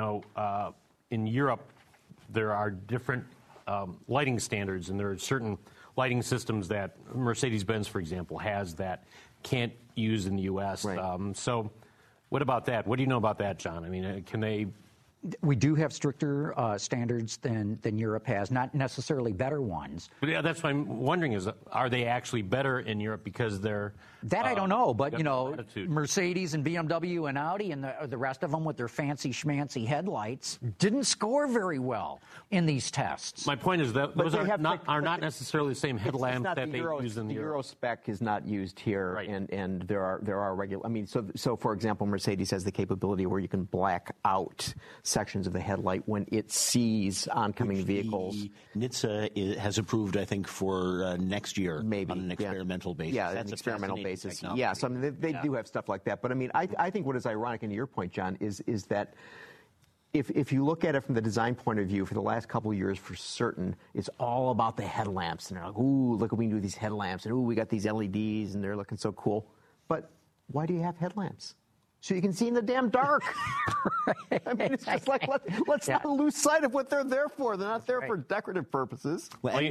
in Europe there are different lighting standards, and there are certain lighting systems that Mercedes-Benz, for example, has that can't use in the U.S. Right. So, what about that? What do you know about that, John? I mean, can they We do have stricter standards than Europe has, not necessarily better ones. But yeah, that's what I'm wondering is, are they actually better in Europe because they're... That I don't know, but, attitude. Mercedes and BMW and Audi and the rest of them with their fancy schmancy headlights didn't score very well in these tests. My point is that those are not necessarily the same headlamps that they use in the Europe. Euro spec is not used here, right. and there are regular. I mean, so for example, Mercedes has the capability where you can black out sections of the headlight when it sees oncoming vehicles. NHTSA has approved, I think, for next year, maybe on an experimental basis. Yeah, that's an experimental basis. Technology. Yeah, so I mean, they do have stuff like that. But I mean, I think what is ironic, and to your point, John, is that if you look at it from the design point of view, for the last couple of years, for certain, it's all about the headlamps, and they're like, ooh, look what we can do with these headlamps, and ooh, we got these LEDs, and they're looking so cool. But why do you have headlamps? So you can see in the damn dark. I mean, it's just like, let's not lose sight of what they're there for. They're not there for decorative purposes.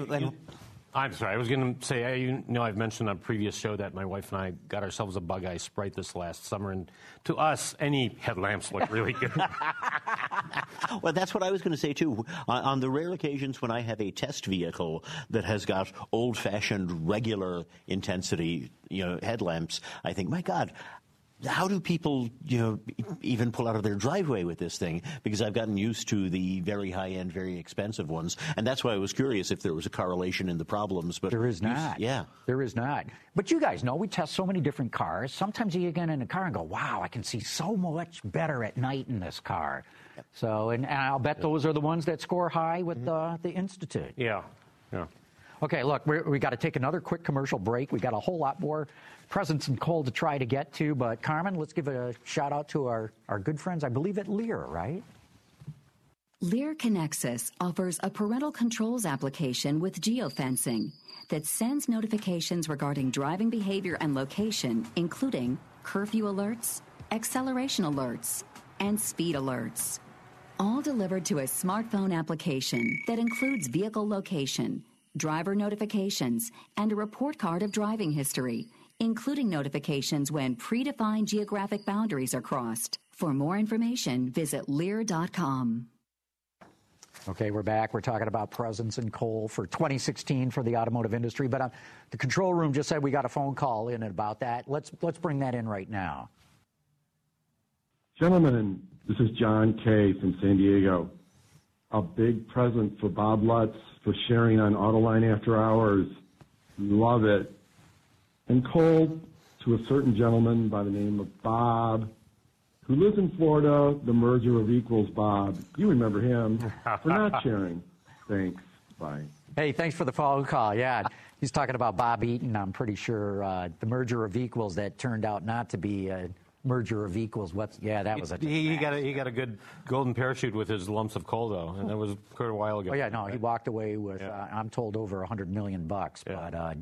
I'm sorry. I was going to say, I've mentioned on a previous show that my wife and I got ourselves a Bug Eye Sprite this last summer, and to us, any headlamps look really good. Well, that's what I was going to say, too. On the rare occasions when I have a test vehicle that has got old-fashioned, regular intensity, headlamps, I think, my God, how do people, even pull out of their driveway with this thing? Because I've gotten used to the very high-end, very expensive ones. And that's why I was curious if there was a correlation in the problems. But there is not. Yeah. There is not. But you guys know we test so many different cars. Sometimes you get in a car and go, wow, I can see so much better at night in this car. Yep. So, and I'll bet those are the ones that score high with the Institute. Yeah. Okay, look, we got to take another quick commercial break. We got a whole lot more presents and coal to try to get to. But, Carmen, let's give a shout-out to our good friends, I believe, at Lear, right? Lear Connexus offers a parental controls application with geofencing that sends notifications regarding driving behavior and location, including curfew alerts, acceleration alerts, and speed alerts. All delivered to a smartphone application that includes vehicle location, driver notifications, and a report card of driving history, including notifications when predefined geographic boundaries are crossed. For more information, visit Lear.com. Okay, we're back. We're talking about presents and coal for 2016 for the automotive industry. But the control room just said we got a phone call in about that. Let's bring that in right now. Gentlemen, this is John Kay from San Diego. A big present for Bob Lutz for sharing on Autoline After Hours. Love it. And coal to a certain gentleman by the name of Bob, who lives in Florida, the merger of equals Bob. You remember him for not sharing. Thanks. Bye. Hey, thanks for the phone call. Yeah, he's talking about Bob Eaton. I'm pretty sure the merger of equals that turned out not to be a merger of equals. That was a... He got a good golden parachute with his lumps of coal, though, and that was quite a while ago. Oh, yeah, no, he walked away with, I'm told, over $100 million. But,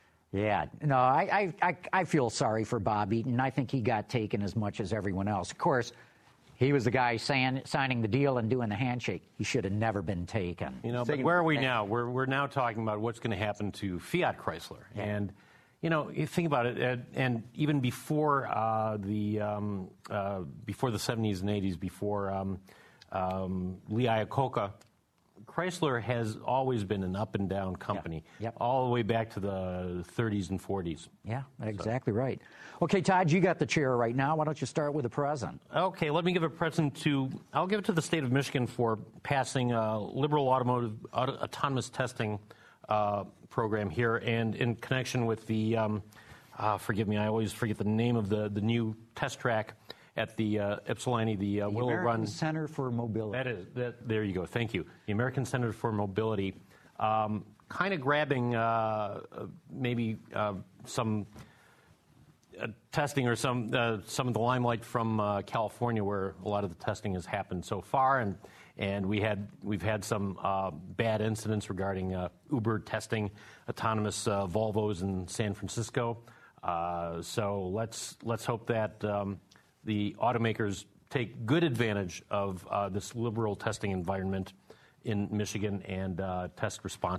I feel sorry for Bob Eaton. I think he got taken as much as everyone else. Of course, he was the guy signing the deal and doing the handshake. He should have never been taken. But where are we now? We're now talking about what's going to happen to Fiat Chrysler. Yeah. And, you think about it, and even before the 70s and 80s, before Lee Iacocca, Chrysler has always been an up-and-down company, all the way back to the 30s and 40s. Yeah, exactly right. Okay, Todd, you got the chair right now. Why don't you start with a present? Okay, let me give a present I'll give it to the state of Michigan for passing a liberal autonomous testing program here, and in connection with the, forgive me, I always forget the name of the new test track at the Ypsilanti, the Willow Run. American Center for Mobility. There you go. Thank you. The American Center for Mobility, kind of grabbing maybe some testing or some of the limelight from California, where a lot of the testing has happened so far, and we've had some bad incidents regarding Uber testing autonomous Volvos in San Francisco. So let's hope that the automakers take good advantage of this liberal testing environment in Michigan and test responsibly.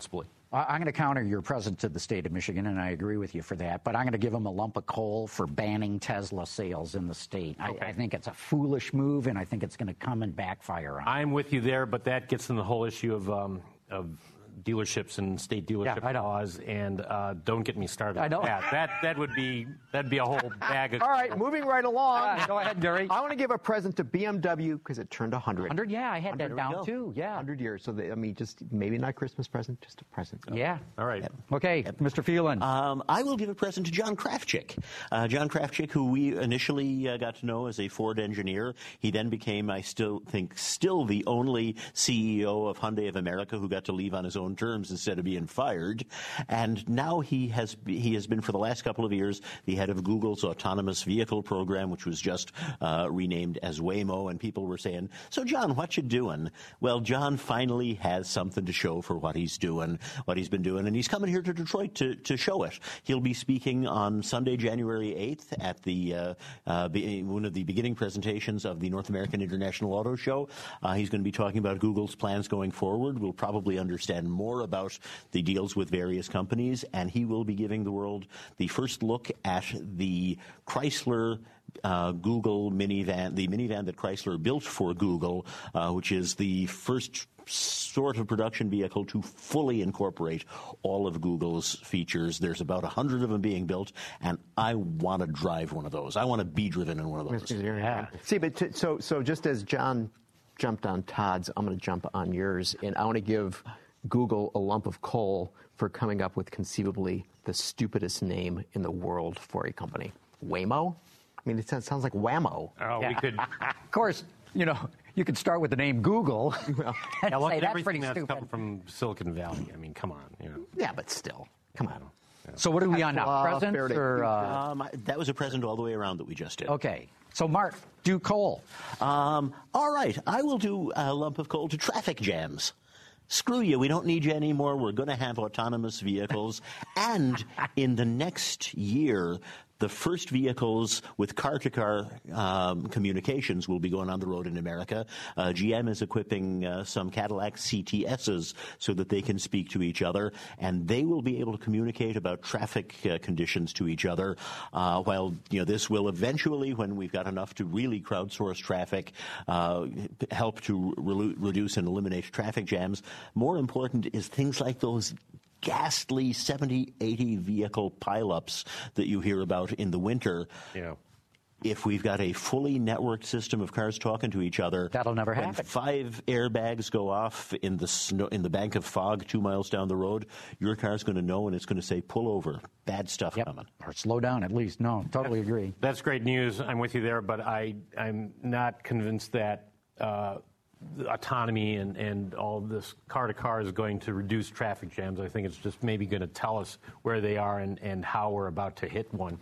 I'm going to counter your present to the state of Michigan, and I agree with you for that. But I'm going to give them a lump of coal for banning Tesla sales in the state. Okay. I think it's a foolish move, and I think it's going to come and backfire on them. I'm with you there, but that gets in the whole issue of dealerships and state dealership laws, and don't get me started on that. That'd be a whole bag of... All right, moving right along. Go ahead, Gary. I want to give a present to BMW because it turned 100. 100, yeah, I had that down too, yeah. 100 years, so just maybe not a Christmas present, just a present. Yeah. All right. Yep. Okay, Mr. Phelan. I will give a present to John Krafchick. John Krafchick, who we initially got to know as a Ford engineer. He then became, I still think, the only CEO of Hyundai of America who got to leave on his own terms instead of being fired. And now he has been for the last couple of years the head of Google's autonomous vehicle program, which was just renamed as Waymo. And people were saying, "So John, what you doing?" Well, John finally has something to show for what he's doing, what he's been doing, and he's coming here to Detroit to show it. He'll be speaking on Sunday, January 8th at the one of the beginning presentations of the North American International Auto Show. He's going to be talking about Google's plans going forward. We'll probably understand more about the deals with various companies, and he will be giving the world the first look at the Chrysler Google minivan, the minivan that Chrysler built for Google, which is the first sort of production vehicle to fully incorporate all of Google's features. There's about 100 of them being built, and I want to drive one of those. I want to be driven in one of those. Yeah. See, but so just as John jumped on Todd's, I'm going to jump on yours, and I want to give Google a lump of coal for coming up with conceivably the stupidest name in the world for a company. Waymo? I mean, it sounds like whammo. We could... Of course, you could start with the name Google and say that's pretty stupid. Come from Silicon Valley. I mean, come on. Yeah, but still, come on. So what are we on now? Presents or? That was a present all the way around that we just did. Okay. So, Mark, do coal. All right. I will do a lump of coal to traffic jams. Screw you, we don't need you anymore. We're going to have autonomous vehicles. And in the next year, the first vehicles with car-to-car communications will be going on the road in America. GM is equipping some Cadillac CTSs so that they can speak to each other, and they will be able to communicate about traffic conditions to each other. While this will eventually, when we've got enough to really crowdsource traffic, help to reduce and eliminate traffic jams. More important is things like those ghastly 70, 80 vehicle pileups that you hear about in the winter. Yeah. If we've got a fully networked system of cars talking to each other, that'll never happen. When 5 airbags go off in the snow, in the bank of fog 2 miles down the road, your car's going to know, and it's going to say, "Pull over, bad stuff coming." Or slow down at least. No, totally agree. That's great news. I'm with you there, but I'm not convinced that autonomy and all this car-to-car is going to reduce traffic jams. I think it's just maybe going to tell us where they are and how we're about to hit one.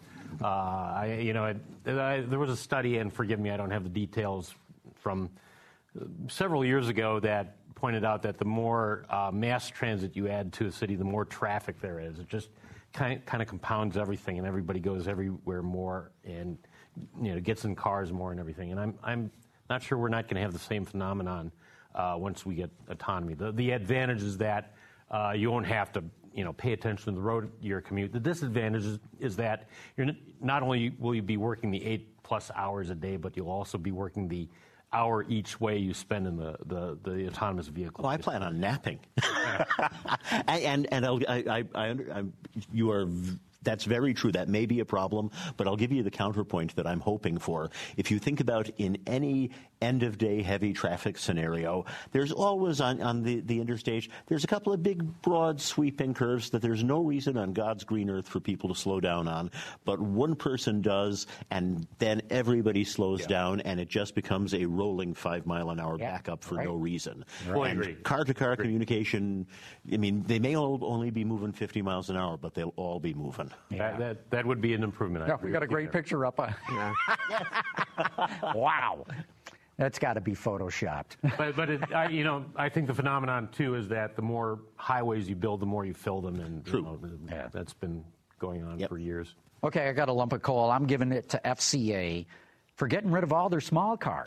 There was a study, and forgive me, I don't have the details, from several years ago that pointed out that the more mass transit you add to a city, the more traffic there is. It just kind of compounds everything, and everybody goes everywhere more and gets in cars more and everything. And I'm not sure we're not going to have the same phenomenon once we get autonomy. The advantage is that you won't have to pay attention to the road your commute. The disadvantage is that you're not only will you be working the 8+ hours a day, but you'll also be working the hour each way you spend in the autonomous vehicle. Well, I plan on napping. You are. That's very true. That may be a problem, but I'll give you the counterpoint that I'm hoping for. If you think about in any end-of-day heavy traffic scenario, there's always on the interstate, there's a couple of big, broad, sweeping curves that there's no reason on God's green earth for people to slow down on, but one person does, and then everybody slows down, and it just becomes a rolling 5-mile-an-hour backup for no reason. Right. And car-to-car communication, I mean, they may all only be moving 50 miles an hour, but they'll all be moving. Yeah. That would be an improvement. Yeah, we got a great picture up. Wow. That's got to be photoshopped. But I think the phenomenon, too, is that the more highways you build, the more you fill them. And True. That's been going on for years. Okay, I got a lump of coal. I'm giving it to FCA for getting rid of all their small cars.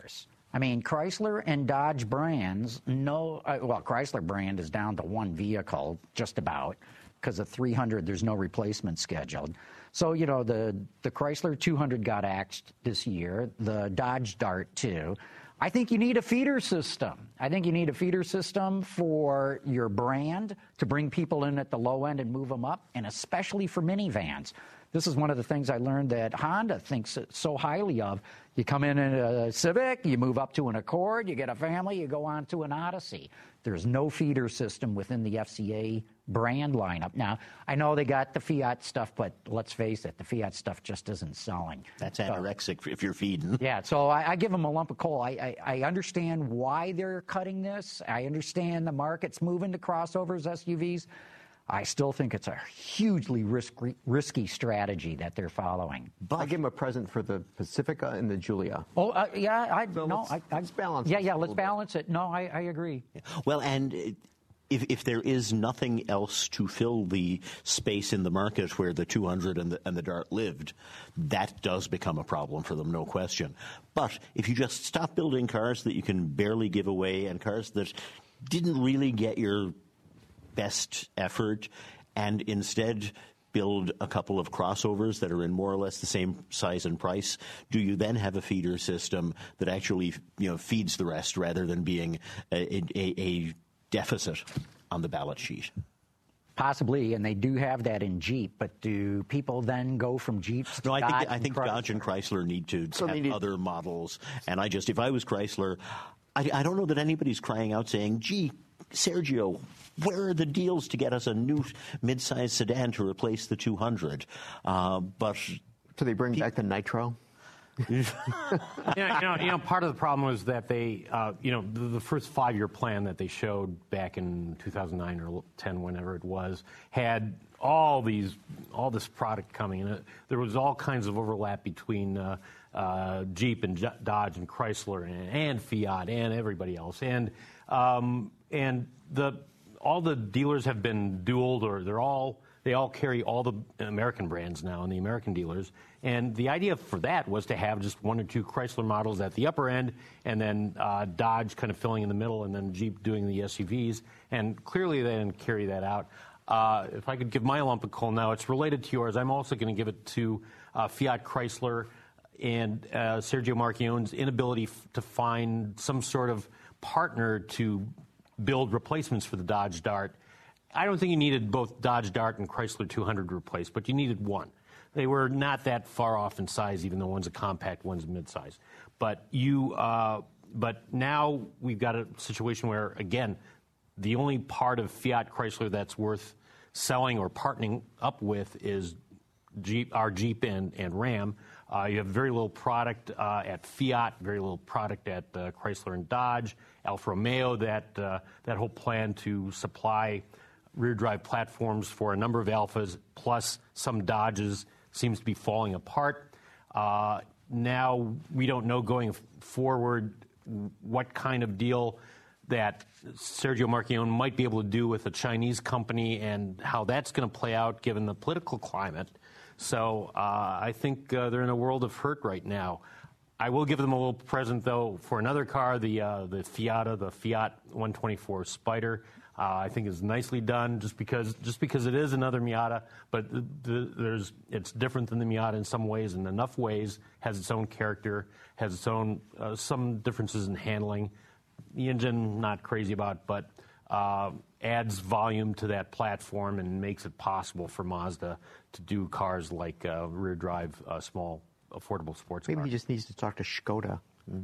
I mean, Chrysler and Dodge brands Chrysler brand is down to one vehicle, just about, because of 300, there's no replacement scheduled. So, you know, the Chrysler 200 got axed this year, the Dodge Dart too. I think you need a feeder system. I think you need a feeder system for your brand to bring people in at the low end and move them up, and especially for minivans. This is one of the things I learned that Honda thinks so highly of. You come in a Civic, you move up to an Accord, you get a family, you go on to an Odyssey. There's no feeder system within the FCA brand lineup. Now, I know they got the Fiat stuff, but let's face it, the Fiat stuff just isn't selling. That's anorexic if you're feeding. Yeah, so I give them a lump of coal. I understand why they're cutting this. I understand the market's moving to crossovers, SUVs. I still think it's a hugely risky strategy that they're following. I give them a present for the Pacifica and the Giulia. Oh, yeah, let's balance it. Yeah, let's balance it. No, I agree. Well, and if there is nothing else to fill the space in the market where the 200 and the Dart lived, that does become a problem for them, no question. But if you just stop building cars that you can barely give away and cars that didn't really get your best effort, and instead build a couple of crossovers that are in more or less the same size and price, do you then have a feeder system that actually, you know, feeds the rest rather than being a deficit on the balance sheet? Possibly, and they do have that in Jeep, but do people then go from Jeeps to Dodge? No, I think Dodge and Chrysler need to have other models. And if I was Chrysler, I don't know that anybody's crying out saying, gee, Sergio, where are the deals to get us a new mid-size sedan to replace the 200? But so they bring back the Nitro? Part of the problem was that they, the first 5-year plan that they showed back in 2009 or 10, whenever it was, had all this product coming in. There was all kinds of overlap between Jeep and Dodge and Chrysler and Fiat and everybody else, and all the dealers have been dualed, or they all carry all the American brands now in the American dealers. And the idea for that was to have just 1 or 2 Chrysler models at the upper end, and then Dodge kind of filling in the middle, and then Jeep doing the SUVs. And clearly they didn't carry that out. If I could give my lump of coal now, it's related to yours. I'm also going to give it to Fiat Chrysler and Sergio Marchionne's inability to find some sort of partner to build replacements for the Dodge Dart. I don't think you needed both Dodge Dart and Chrysler 200 replaced, but you needed one. They were not that far off in size, even though one's a compact, one's a midsize. But now we've got a situation where, again, the only part of Fiat Chrysler that's worth selling or partnering up with is our Jeep and Ram. You have very little product at Fiat, very little product at Chrysler and Dodge. Alfa Romeo, that whole plan to supply rear drive platforms for a number of Alfas plus some Dodges seems to be falling apart. Now we don't know going forward what kind of deal that Sergio Marchionne might be able to do with a Chinese company and how that's going to play out given the political climate. So I think they're in a world of hurt right now. I will give them a little present, though, for another car, the Fiat 124 Spider. I think is nicely done, just because it is another Miata, but it's different than the Miata in some ways, in enough ways, has its own character, has its own some differences in handling. The engine, not crazy about, but adds volume to that platform and makes it possible for Mazda to do cars like rear drive, small, affordable sports Maybe car. he just needs to talk to Škoda.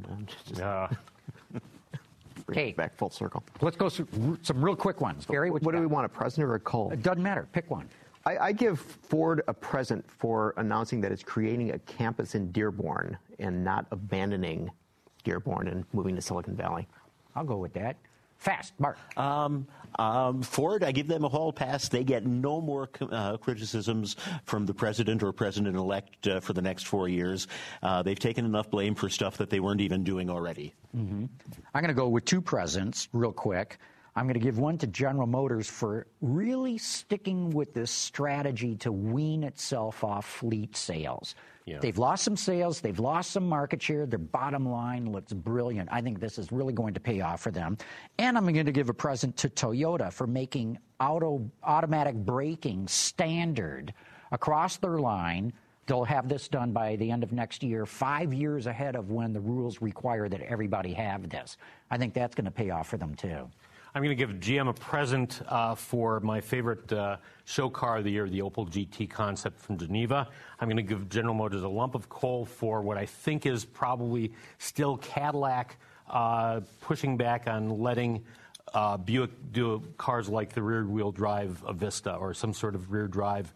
Bring it back full circle. Let's go through some real quick ones. Gary, what do we want, a present or a coal? It doesn't matter. Pick one. I give Ford a present for announcing that it's creating a campus in Dearborn and not abandoning Dearborn and moving to Silicon Valley. I'll go with that. Fast, Mark. Ford, I give them a hall pass. They get no more criticisms from the president or president-elect for the next 4 years. They've taken enough blame for stuff that they weren't even doing already. Mm-hmm. I'm going to go with 2 presents real quick. I'm going to give one to General Motors for really sticking with this strategy to wean itself off fleet sales. Yeah. They've lost some sales. They've lost some market share. Their bottom line looks brilliant. I think this is really going to pay off for them. And I'm going to give a present to Toyota for making automatic braking standard across their line. They'll have this done by the end of next year, 5 years ahead of when the rules require that everybody have this. I think that's going to pay off for them, too. I'm going to give GM a present for my favorite show car of the year, the Opel GT Concept from Geneva. I'm going to give General Motors a lump of coal for what I think is probably still Cadillac pushing back on letting Buick do cars like the rear-wheel drive Vista or some sort of rear-drive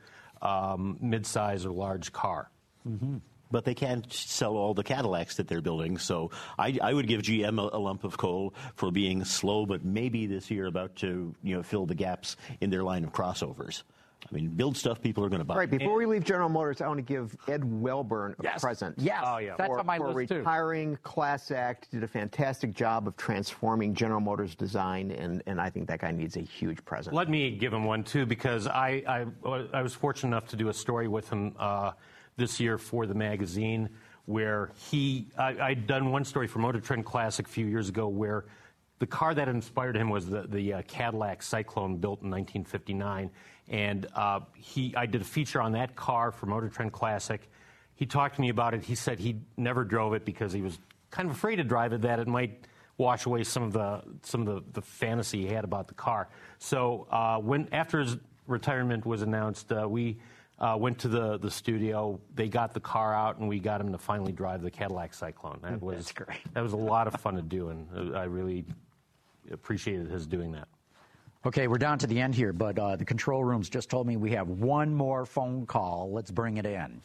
mid-size or large car. Mm-hmm. But they can't sell all the Cadillacs that they're building, so I would give GM a lump of coal for being slow, but maybe this year about to fill the gaps in their line of crossovers. I mean, build stuff people are going to buy. All right, before we leave General Motors, I want to give Ed Wellborn a present. Yes, that's on my list, too. For retiring, class act, did a fantastic job of transforming General Motors design, and I think that guy needs a huge present. Let me give him one, too, because I was fortunate enough to do a story with him this year for the magazine where I'd done one story for Motor Trend Classic a few years ago where the car that inspired him was the Cadillac Cyclone built in 1959. And I did a feature on that car for Motor Trend Classic. He talked to me about it. He said he never drove it because he was kind of afraid to drive it, that it might wash away some of the fantasy he had about the car. So after his retirement was announced, we went to the studio. They got the car out, and we got him to finally drive the Cadillac Cyclone. That's great. That was a lot of fun to do, and I really appreciated his doing that. Okay, we're down to the end here, but the control room's just told me we have one more phone call. Let's bring it in.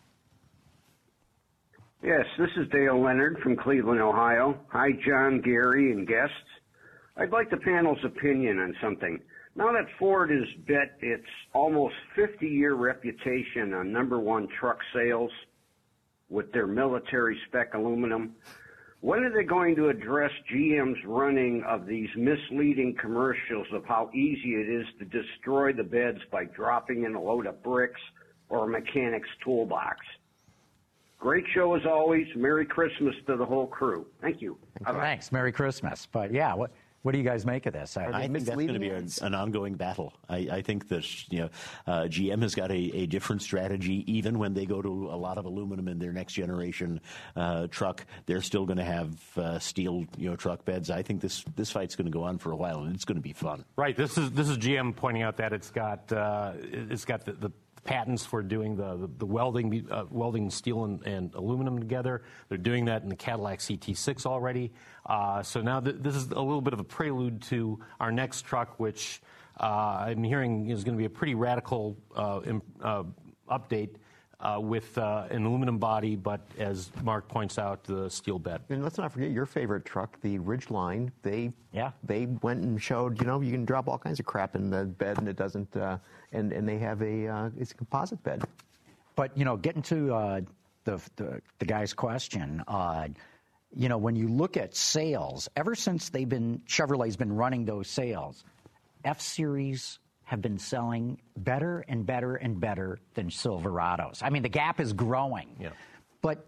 Yes, this is Dale Leonard from Cleveland, Ohio. Hi, John, Gary, and guests. I'd like the panel's opinion on something. Now that Ford has bet its almost 50-year reputation on #1 truck sales with their military spec aluminum, when are they going to address GM's running of these misleading commercials of how easy it is to destroy the beds by dropping in a load of bricks or a mechanic's toolbox? Great show as always. Merry Christmas to the whole crew. Thank you. Thanks. Merry Christmas. But yeah, what do you guys make of this? I think that's going to be an ongoing battle. I think that GM has got a different strategy. Even when they go to a lot of aluminum in their next generation truck, they're still going to have steel truck beds. I think this fight's going to go on for a while, and it's going to be fun. Right. This is GM pointing out that it's got the patents for doing the welding steel and aluminum together. They're doing that in the Cadillac CT6 already. So now this is a little bit of a prelude to our next truck, which I'm hearing is going to be a pretty radical update with an aluminum body, but as Mark points out, the steel bed. And let's not forget your favorite truck, the Ridgeline. They went and showed, you can drop all kinds of crap in the bed and it doesn't, and they have it's a composite bed. But, getting to the guy's question, when you look at sales, ever since Chevrolet's been running those sales, F-Series have been selling better and better and better than Silverados. I mean, the gap is growing. Yeah. But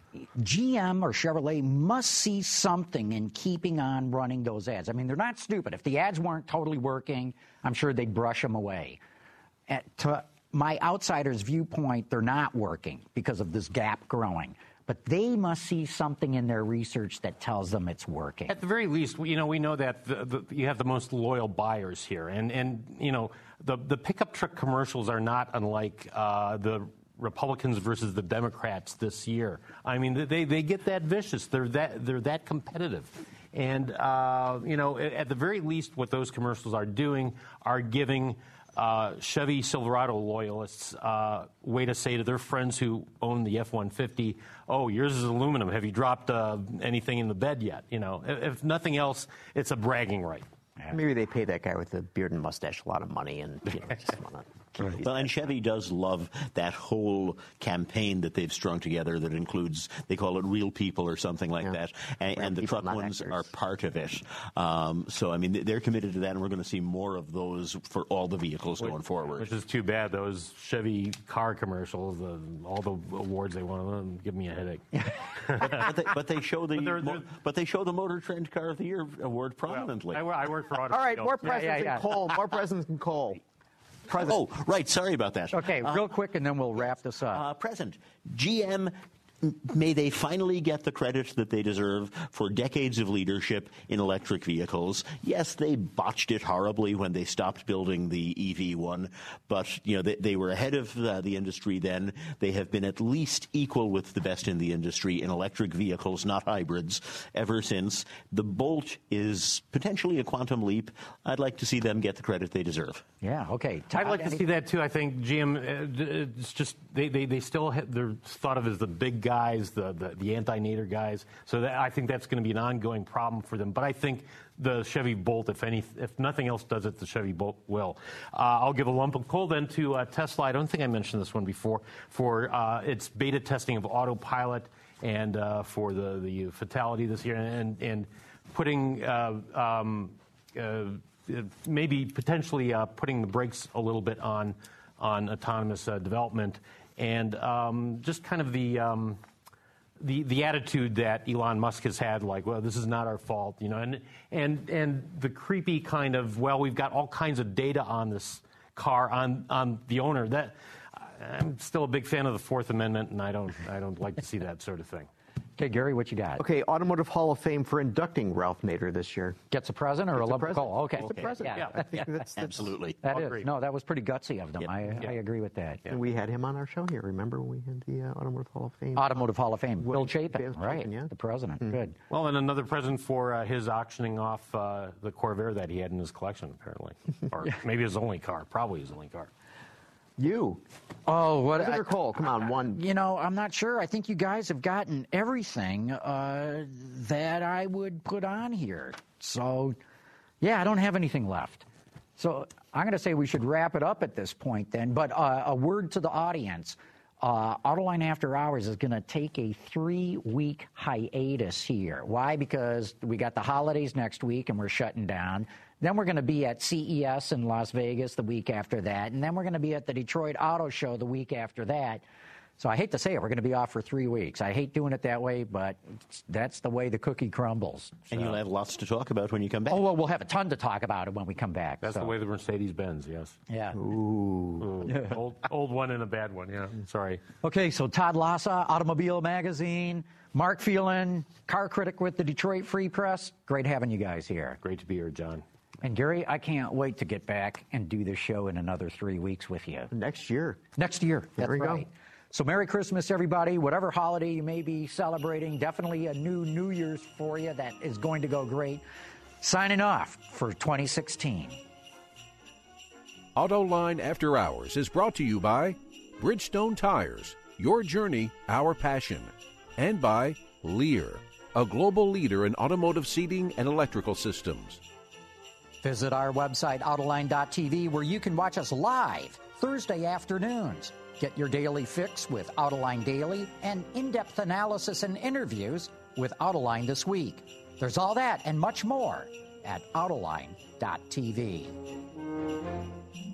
GM or Chevrolet must see something in keeping on running those ads. I mean, they're not stupid. If the ads weren't totally working, I'm sure they'd brush them away. To my outsider's viewpoint, they're not working because of this gap growing. But they must see something in their research that tells them it's working. At the very least, we know that you have the most loyal buyers here, and the pickup truck commercials are not unlike the Republicans versus the Democrats this year. I mean, they get that vicious. They're that competitive, and at the very least, what those commercials are doing are giving Chevy Silverado loyalists way to say to their friends who own the F-150, oh, yours is aluminum. Have you dropped anything in the bed yet? If nothing else, it's a bragging right. Maybe they pay that guy with the beard and mustache a lot of money and just want to Well, and Chevy does love that whole campaign that they've strung together that includes, they call it Real People or something like that, and the truck ones are part of it. So, I mean, they're committed to that, and we're going to see more of those for all the vehicles going forward. Which is too bad. Those Chevy car commercials, all the awards they won, give me a headache. but they show the Motor Trend Car of the Year award prominently. Well, I work for Auto. All right, more presents in coal. More presents in coal. Present. Oh, right. Sorry about that. Okay, real quick, and then we'll wrap this up. Present. GM, may they finally get the credit that they deserve for decades of leadership in electric vehicles. Yes, they botched it horribly when they stopped building the EV one, but they were ahead of the industry then. They have been at least equal with the best in the industry in electric vehicles, not hybrids, ever since. The Bolt is potentially a quantum leap. I'd like to see them get the credit they deserve. Yeah, okay. Todd, I'd like to see that too. I think GM, it's just they still they're thought of as the big guys, the anti-Nader guys. So I think that's going to be an ongoing problem for them. But I think the Chevy Bolt, if nothing else does it, the Chevy Bolt will. I'll give a lump of coal then to Tesla. I don't think I mentioned this one before. For its beta testing of autopilot and for the fatality this year, and putting maybe potentially putting the brakes a little bit on autonomous development, and just kind of the attitude that Elon Musk has had, like, well, this is not our fault, and the creepy kind of, well, we've got all kinds of data on this car, on the owner. That I'm still a big fan of the Fourth Amendment, and I don't like to see that sort of thing. Okay, Gary, what you got? Okay, Automotive Hall of Fame for inducting Ralph Nader this year. Gets a present or a lump of coal? Okay. It's a present. Yeah. I think that's absolutely. That is. No, that was pretty gutsy of them. Yep. I agree with that. And we had him on our show here. Remember when we had the Automotive Hall of Fame? Automotive Hall of Fame. Bill Chapin, right? Chapin, yeah. The president. Good. Well, and another present for his auctioning off the Corvair that he had in his collection, apparently, or maybe his only car. Probably his only car. You. Oh, what? Present or coal? Come on, one. I'm not sure. I think you guys have gotten everything that I would put on here. So, yeah, I don't have anything left. So I'm going to say we should wrap it up at this point then. But a word to the audience. Autoline After Hours is going to take a 3-week hiatus here. Why? Because we got the holidays next week and we're shutting down. Then we're going to be at CES in Las Vegas the week after that. And then we're going to be at the Detroit Auto Show the week after that. So I hate to say it, we're going to be off for 3 weeks. I hate doing it that way, but that's the way the cookie crumbles. So. And you'll have lots to talk about when you come back. Oh, well, we'll have a ton to talk about it when we come back. That's the way the Mercedes-Benz, yes. Yeah. Ooh. Old one and a bad one, yeah. Sorry. Okay, so Todd Lassa, Automobile Magazine, Mark Phelan, car critic with the Detroit Free Press. Great having you guys here. Great to be here, John. And Gary, I can't wait to get back and do this show in another 3 weeks with you. Next year. Next year. There we right. go. So Merry Christmas, everybody. Whatever holiday you may be celebrating, definitely a New Year's for you that is going to go great. Signing off for 2016. Autoline After Hours is brought to you by Bridgestone Tires, your journey, our passion, and by Lear, a global leader in automotive seating and electrical systems. Visit our website, Autoline.tv, where you can watch us live Thursday afternoons. Get your daily fix with Autoline Daily and in-depth analysis and interviews with Autoline This Week. There's all that and much more at Autoline.tv.